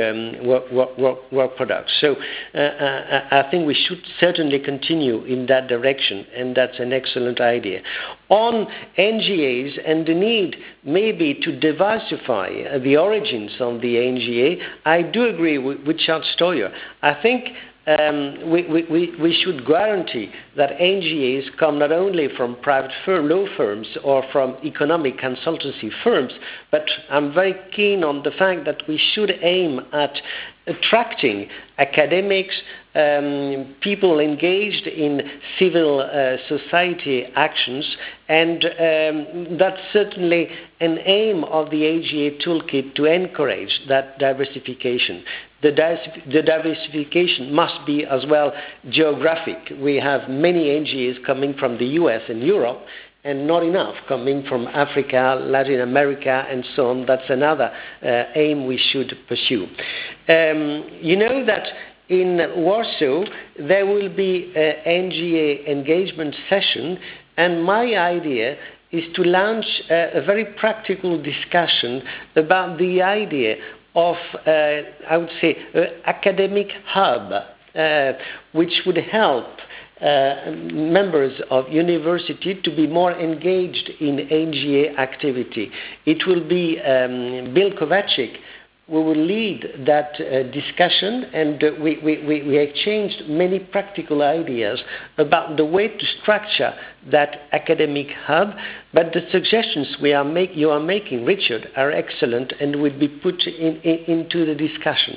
work products. So I think we should certainly continue in that direction, and that's an excellent idea. On NGAs and the need maybe to diversify the origins of the NGA, I do agree with Charles Stoyer. I think we should guarantee that NGAs come not only from private law firms or from economic consultancy firms, but I'm very keen on the fact that we should aim at attracting academics, people engaged in civil society actions, and that's certainly an aim of the AGA toolkit to encourage that diversification. The diversification must be as well geographic. We have many NGAs coming from the US and Europe, and not enough coming from Africa, Latin America, and so on. That's another aim we should pursue. You know that in Warsaw there will be an NGA engagement session, and my idea is to launch a very practical discussion about the idea of, I would say, academic hub, which would help members of university to be more engaged in NGA activity. It will be Bill Kovacic who will lead that discussion, and we exchanged many practical ideas about the way to structure that academic hub. But the suggestions you are making, Richard, are excellent and will be put into the discussion.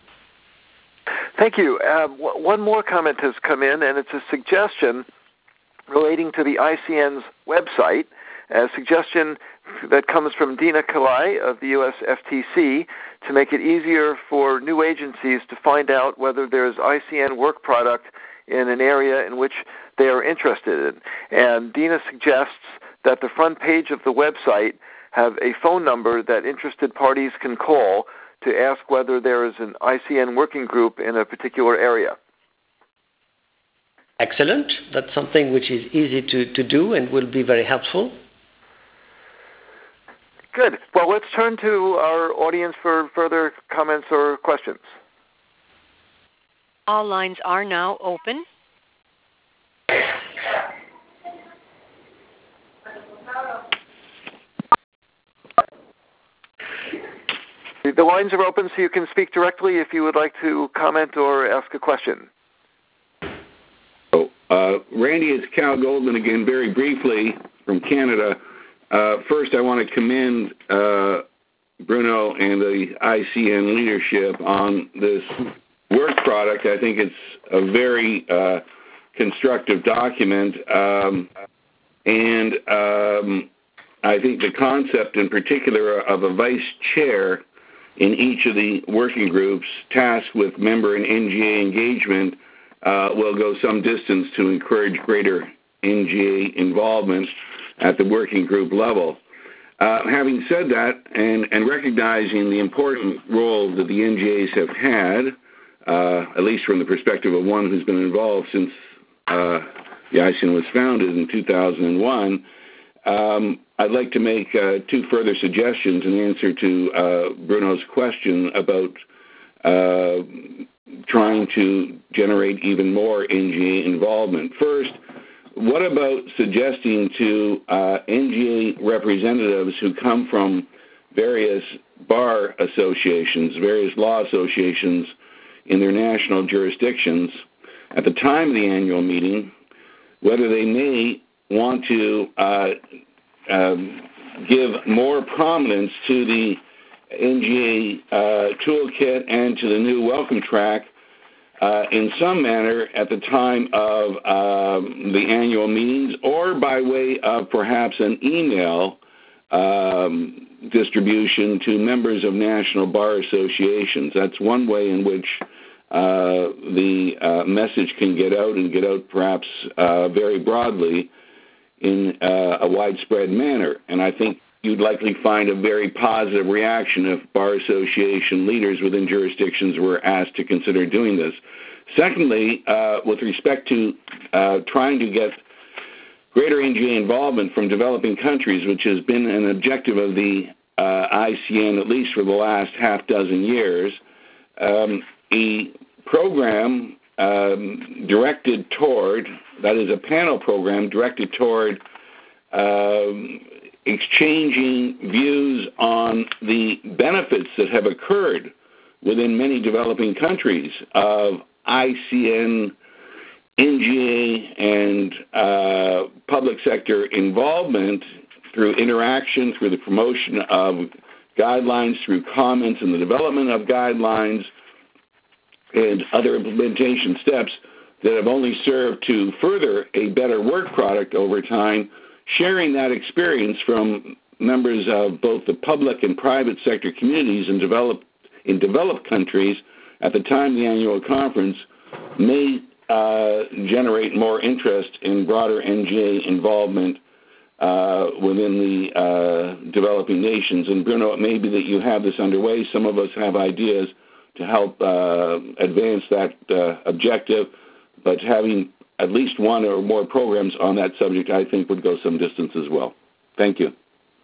Thank you. One more comment has come in, and it's a suggestion relating to the ICN's website, a suggestion that comes from Dina Kalai of the US FTC to make it easier for new agencies to find out whether there's ICN work product in an area in which they are interested in. And Dina suggests that the front page of the website have a phone number that interested parties can call to ask whether there is an ICN working group in a particular area. Excellent. That's something which is easy to do and will be very helpful. Good. Well, let's turn to our audience for further comments or questions. All lines are now open. The lines are open so you can speak directly if you would like to comment or ask a question. Randy, it's Cal Goldman again, very briefly from Canada. First, I want to commend Bruno and the ICN leadership on this work product. I think it's a very constructive document, and I think the concept in particular of a vice chair in each of the working groups tasked with member and NGA engagement will go some distance to encourage greater NGA involvement at the working group level. Having said that, and recognizing the important role that the NGAs have had, at least from the perspective of one who's been involved since the ICN was founded in 2001, I'd like to make two further suggestions in answer to Bruno's question about trying to generate even more NGA involvement. First, what about suggesting to NGA representatives who come from various bar associations, various law associations in their national jurisdictions, at the time of the annual meeting, whether they may want to give more prominence to the NGA toolkit and to the new welcome track in some manner at the time of the annual meetings, or by way of perhaps an email distribution to members of national bar associations. That's one way in which the message can get out, and get out perhaps very broadly in a widespread manner. And I think you'd likely find a very positive reaction if bar association leaders within jurisdictions were asked to consider doing this. Secondly, with respect to trying to get greater NGA involvement from developing countries, which has been an objective of the ICN at least for the last half dozen years, a program directed toward, that is a panel program directed toward exchanging views on the benefits that have occurred within many developing countries of ICN, NGA, and public sector involvement through interaction, through the promotion of guidelines, through comments and the development of guidelines, and other implementation steps that have only served to further a better work product over time, sharing that experience from members of both the public and private sector communities in developed countries at the time of the annual conference may generate more interest in broader NGA involvement within the developing nations. And Bruno, it may be that you have this underway. Some of us have ideas to help advance that objective, but having at least one or more programs on that subject, I think, would go some distance as well. Thank you.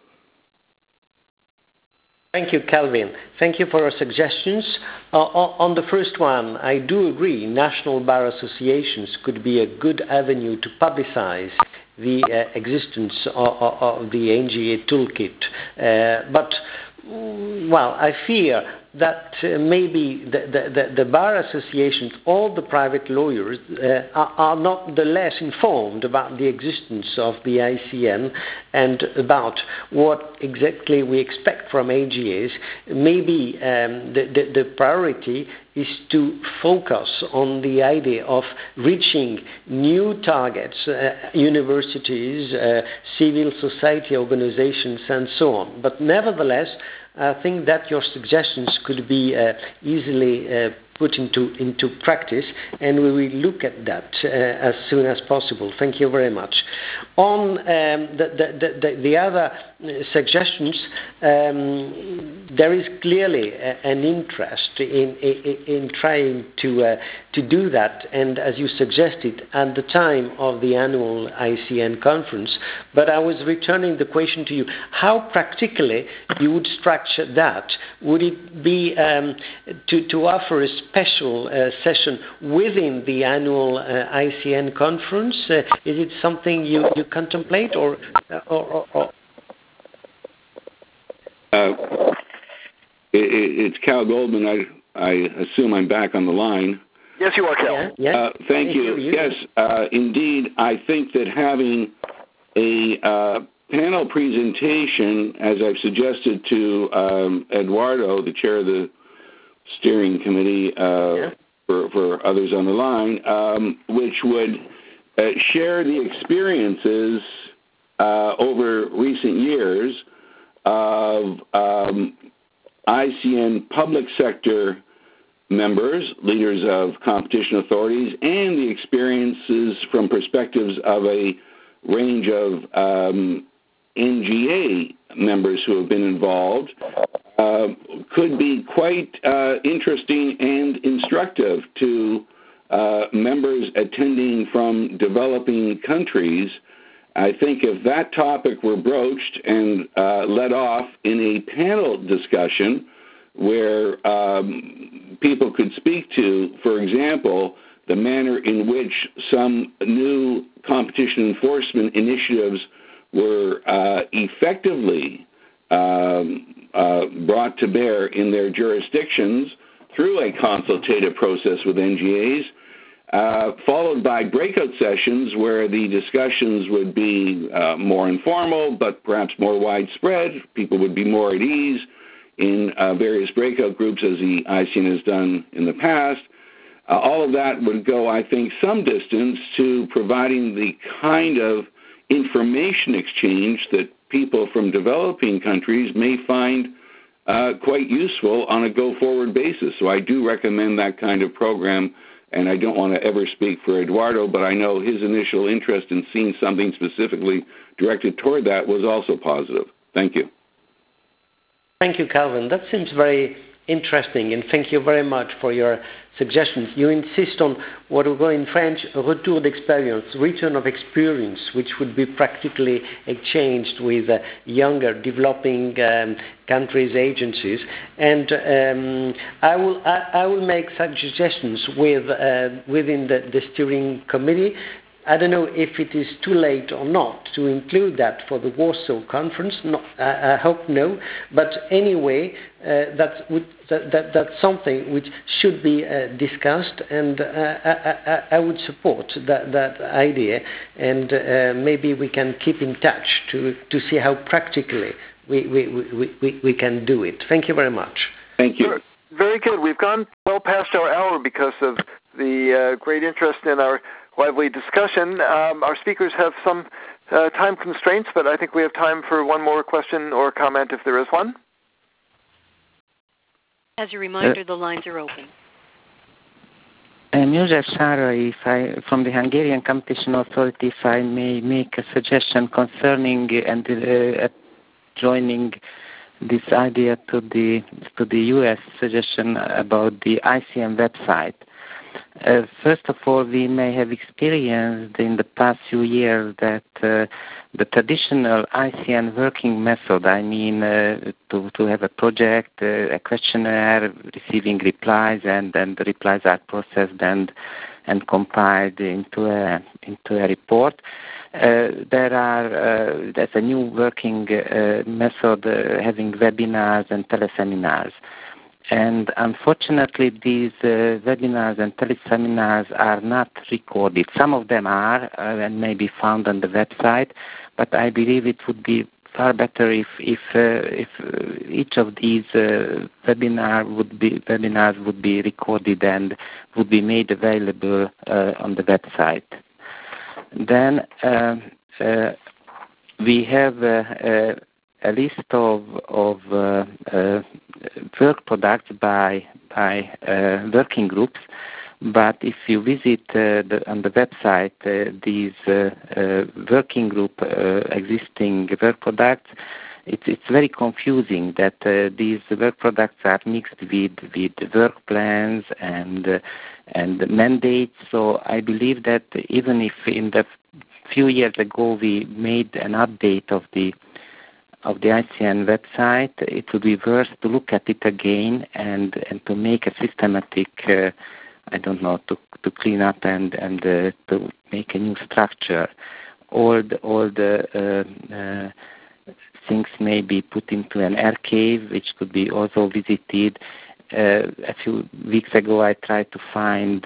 Thank you, Calvin. Thank you for your suggestions. On the first one, I do agree national bar associations could be a good avenue to publicize the existence of the NGA toolkit. But I fear that maybe the bar associations, all the private lawyers, are not the less informed about the existence of the ICN and about what exactly we expect from AGAs. Maybe the priority is to focus on the idea of reaching new targets, universities, civil society organizations, and so on. But nevertheless, I think that your suggestions could be easily put into practice, and we will look at that as soon as possible. Thank you very much. On the other suggestions, there is clearly an interest in trying to do that, and as you suggested, at the time of the annual ICN conference. But I was returning the question to you, how practically you would structure that? Would it be to offer a special session within the annual ICN conference? Is it something you contemplate, or It's Cal Goldman. I assume I'm back on the line. Yes, you are, Cal. Yeah. Thank you. Yes, indeed. I think that having a panel presentation, as I've suggested to Eduardo, the chair of the steering committee, for others on the line, which would share the experiences over recent years of ICN public sector members, leaders of competition authorities, and the experiences from perspectives of a range of NGA members who have been involved, could be quite interesting and instructive to members attending from developing countries. I think if that topic were broached and led off in a panel discussion where people could speak to, for example, the manner in which some new competition enforcement initiatives were effectively brought to bear in their jurisdictions through a consultative process with NGAs, followed by breakout sessions where the discussions would be more informal but perhaps more widespread. People would be more at ease in various breakout groups, as the ICN has done in the past. All of that would go, I think, some distance to providing the kind of information exchange that people from developing countries may find quite useful on a go-forward basis. So I do recommend that kind of program, and I don't want to ever speak for Eduardo, but I know his initial interest in seeing something specifically directed toward that was also positive. Thank you. Thank you, Calvin. That seems very interesting, and thank you very much for your suggestions. You insist on what we call in French retour d'expérience, return of experience, which would be practically exchanged with younger developing countries' agencies. And I will make such suggestions within the steering committee. I don't know if it is too late or not to include that for the Warsaw Conference. No, I hope no. But anyway, that's something which should be discussed, and I would support that idea. And maybe we can keep in touch to see how practically we can do it. Thank you very much. Thank you. Very good. We've gone well past our hour because of the great interest in our lively discussion. Our speakers have some time constraints, but I think we have time for one more question or comment if there is one. As a reminder, the lines are open. József Sára, from the Hungarian Competition Authority, if I may make a suggestion concerning and joining this idea to the U.S. suggestion about the ICN website. First of all, we may have experienced in the past few years that the traditional ICN working method, I mean to have a project, a questionnaire, receiving replies, and then the replies are processed and compiled into a report. There's a new working method having webinars and teleseminars. And unfortunately, these webinars and teleseminars are not recorded. Some of them are and may be found on the website, but I believe it would be far better if each of these webinars would be recorded and would be made available on the website. Then we have a list of work products by working groups, but if you visit on the website these working group existing work products, it's very confusing that these work products are mixed with work plans and mandates. So I believe that even if in the few years ago we made an update of the ICN website, it would be worth to look at it again and to make a systematic, to clean up and to make a new structure. All the things may be put into an archive, which could be also visited. A few weeks ago, I tried to find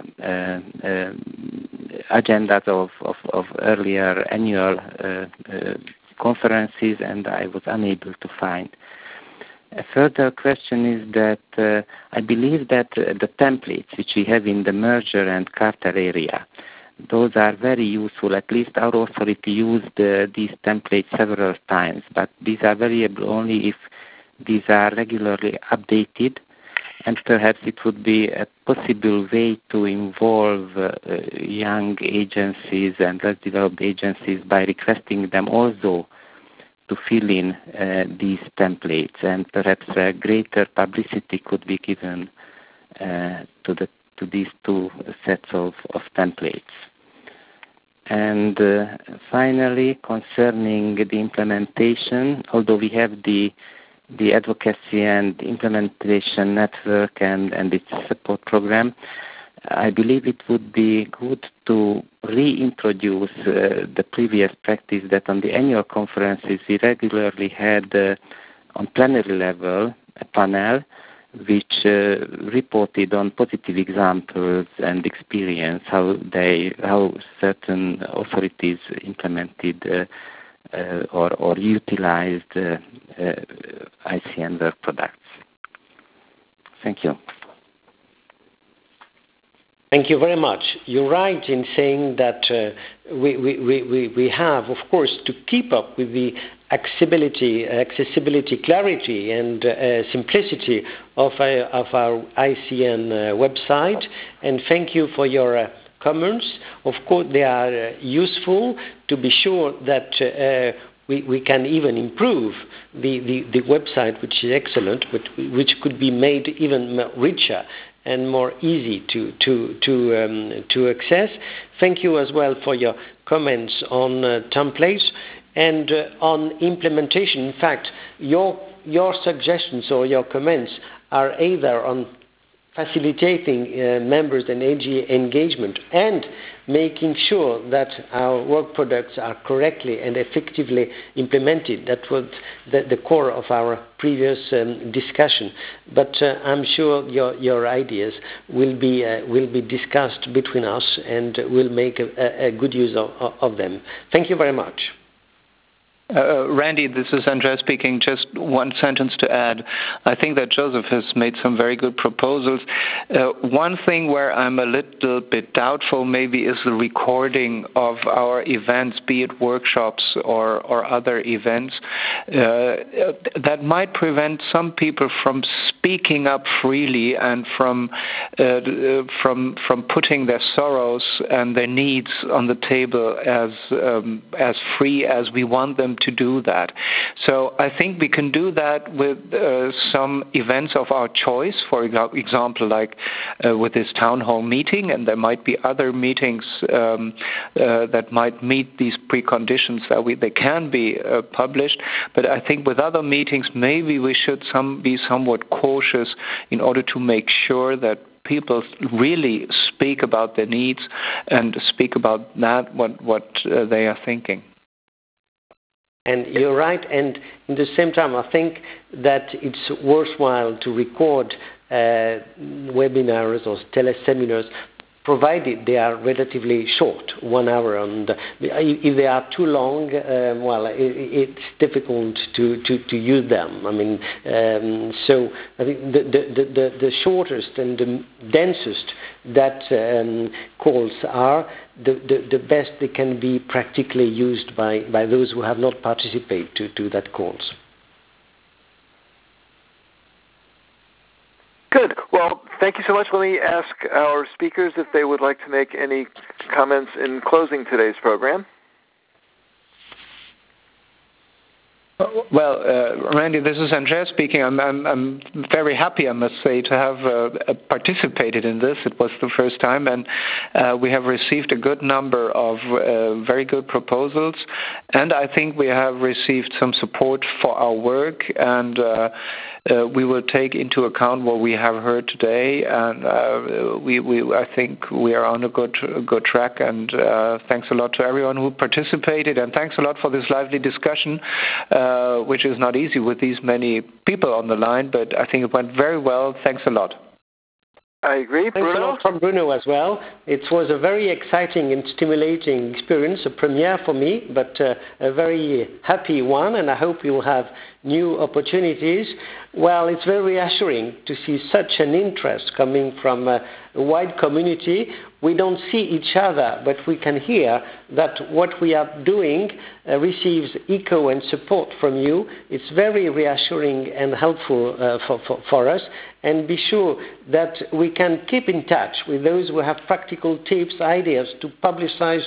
agendas of earlier annual conferences, and I was unable to find. A further question is that I believe that the templates which we have in the merger and Carter area, those are very useful. At least our authority used these templates several times, but these are variable only if these are regularly updated, and perhaps it would be a possible way to involve young agencies and less developed agencies by requesting them also to fill in these templates, and perhaps greater publicity could be given to these two sets of templates. And finally, concerning the implementation, although we have the advocacy and implementation network and its support program, I believe it would be good to reintroduce the previous practice that on the annual conferences we regularly had on plenary level a panel which reported on positive examples and experience, how certain authorities implemented or utilized ICN work products. Thank you. Thank you very much. You're right in saying that we have, of course, to keep up with the accessibility, clarity, and simplicity of our ICN website. And thank you for your comments. Of course, they are useful to be sure that we can even improve the website, which is excellent, but which could be made even richer and more easy to access. Thank you as well for your comments on templates and on implementation. In fact, your suggestions or your comments are either on facilitating members and AG engagement and making sure that our work products are correctly and effectively implemented. That was the core of our previous discussion. But I'm sure your ideas will be discussed between us, and we'll make a good use of them. Thank you very much. Randy, this is Andrea speaking. Just one sentence to add. I think that Joseph has made some very good proposals. One thing where I'm a little bit doubtful maybe is the recording of our events, be it workshops or other events. That might prevent some people from speaking up freely and from putting their sorrows and their needs on the table as free as we want them to do that. So I think we can do that with some events of our choice, for example, like with this town hall meeting, and there might be other meetings that might meet these preconditions that they can be published. But I think with other meetings, maybe we should be somewhat cautious in order to make sure that people really speak about their needs and speak about that, what they are thinking. And you're right, and at the same time, I think that it's worthwhile to record webinars or teleseminars, provided they are relatively short, 1 hour. And if they are too long, it's difficult to use them. I mean, so I think the shortest and the densest that calls are, the best they can be practically used by those who have not participated to that calls. Good. Well, thank you so much. Let me ask our speakers if they would like to make any comments in closing today's program. Well, Randy, this is Andreas speaking. I'm very happy, I must say, to have participated in this. It was the first time, and we have received a good number of very good proposals, and I think we have received some support for our work, and we will take into account what we have heard today, and I think we are on a good track, and thanks a lot to everyone who participated, and thanks a lot for this lively discussion, which is not easy with these many people on the line, but I think it went very well. Thanks a lot. I agree. Thanks a lot from Bruno as well. It was a very exciting and stimulating experience, a premiere for me, but a very happy one, and I hope we will have new opportunities. Well, it's very reassuring to see such an interest coming from a wide community. We don't see each other, but we can hear that what we are doing receives echo and support from you. It's very reassuring and helpful for us. And be sure that we can keep in touch with those who have practical tips, ideas to publicize,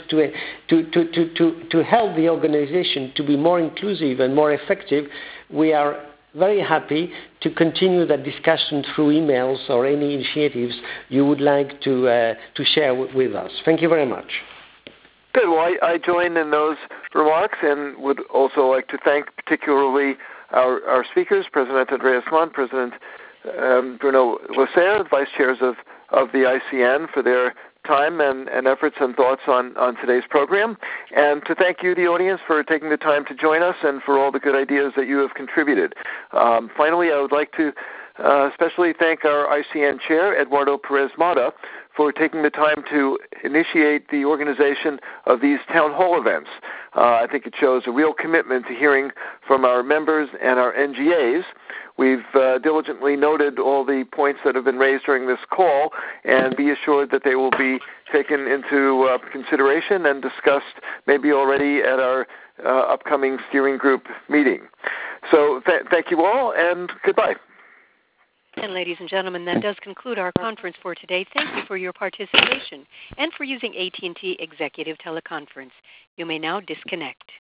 to help the organization to be more inclusive and more effective. We are very happy to continue that discussion through emails or any initiatives you would like to share with us. Thank you very much. Good. Well, I join in those remarks and would also like to thank particularly our speakers, President Andreas Mann, President Bruno Lasserre, Vice Chairs of the ICN, for their time and efforts and thoughts on today's program, and to thank you, the audience, for taking the time to join us and for all the good ideas that you have contributed. Finally, I would like to especially thank our ICN Chair, Eduardo Perez Mata, for taking the time to initiate the organization of these town hall events. I think it shows a real commitment to hearing from our members and our NGAs. We've diligently noted all the points that have been raised during this call, and be assured that they will be taken into consideration and discussed maybe already at our upcoming steering group meeting. So thank you all, and goodbye. And ladies and gentlemen, that does conclude our conference for today. Thank you for your participation and for using AT&T Executive Teleconference. You may now disconnect.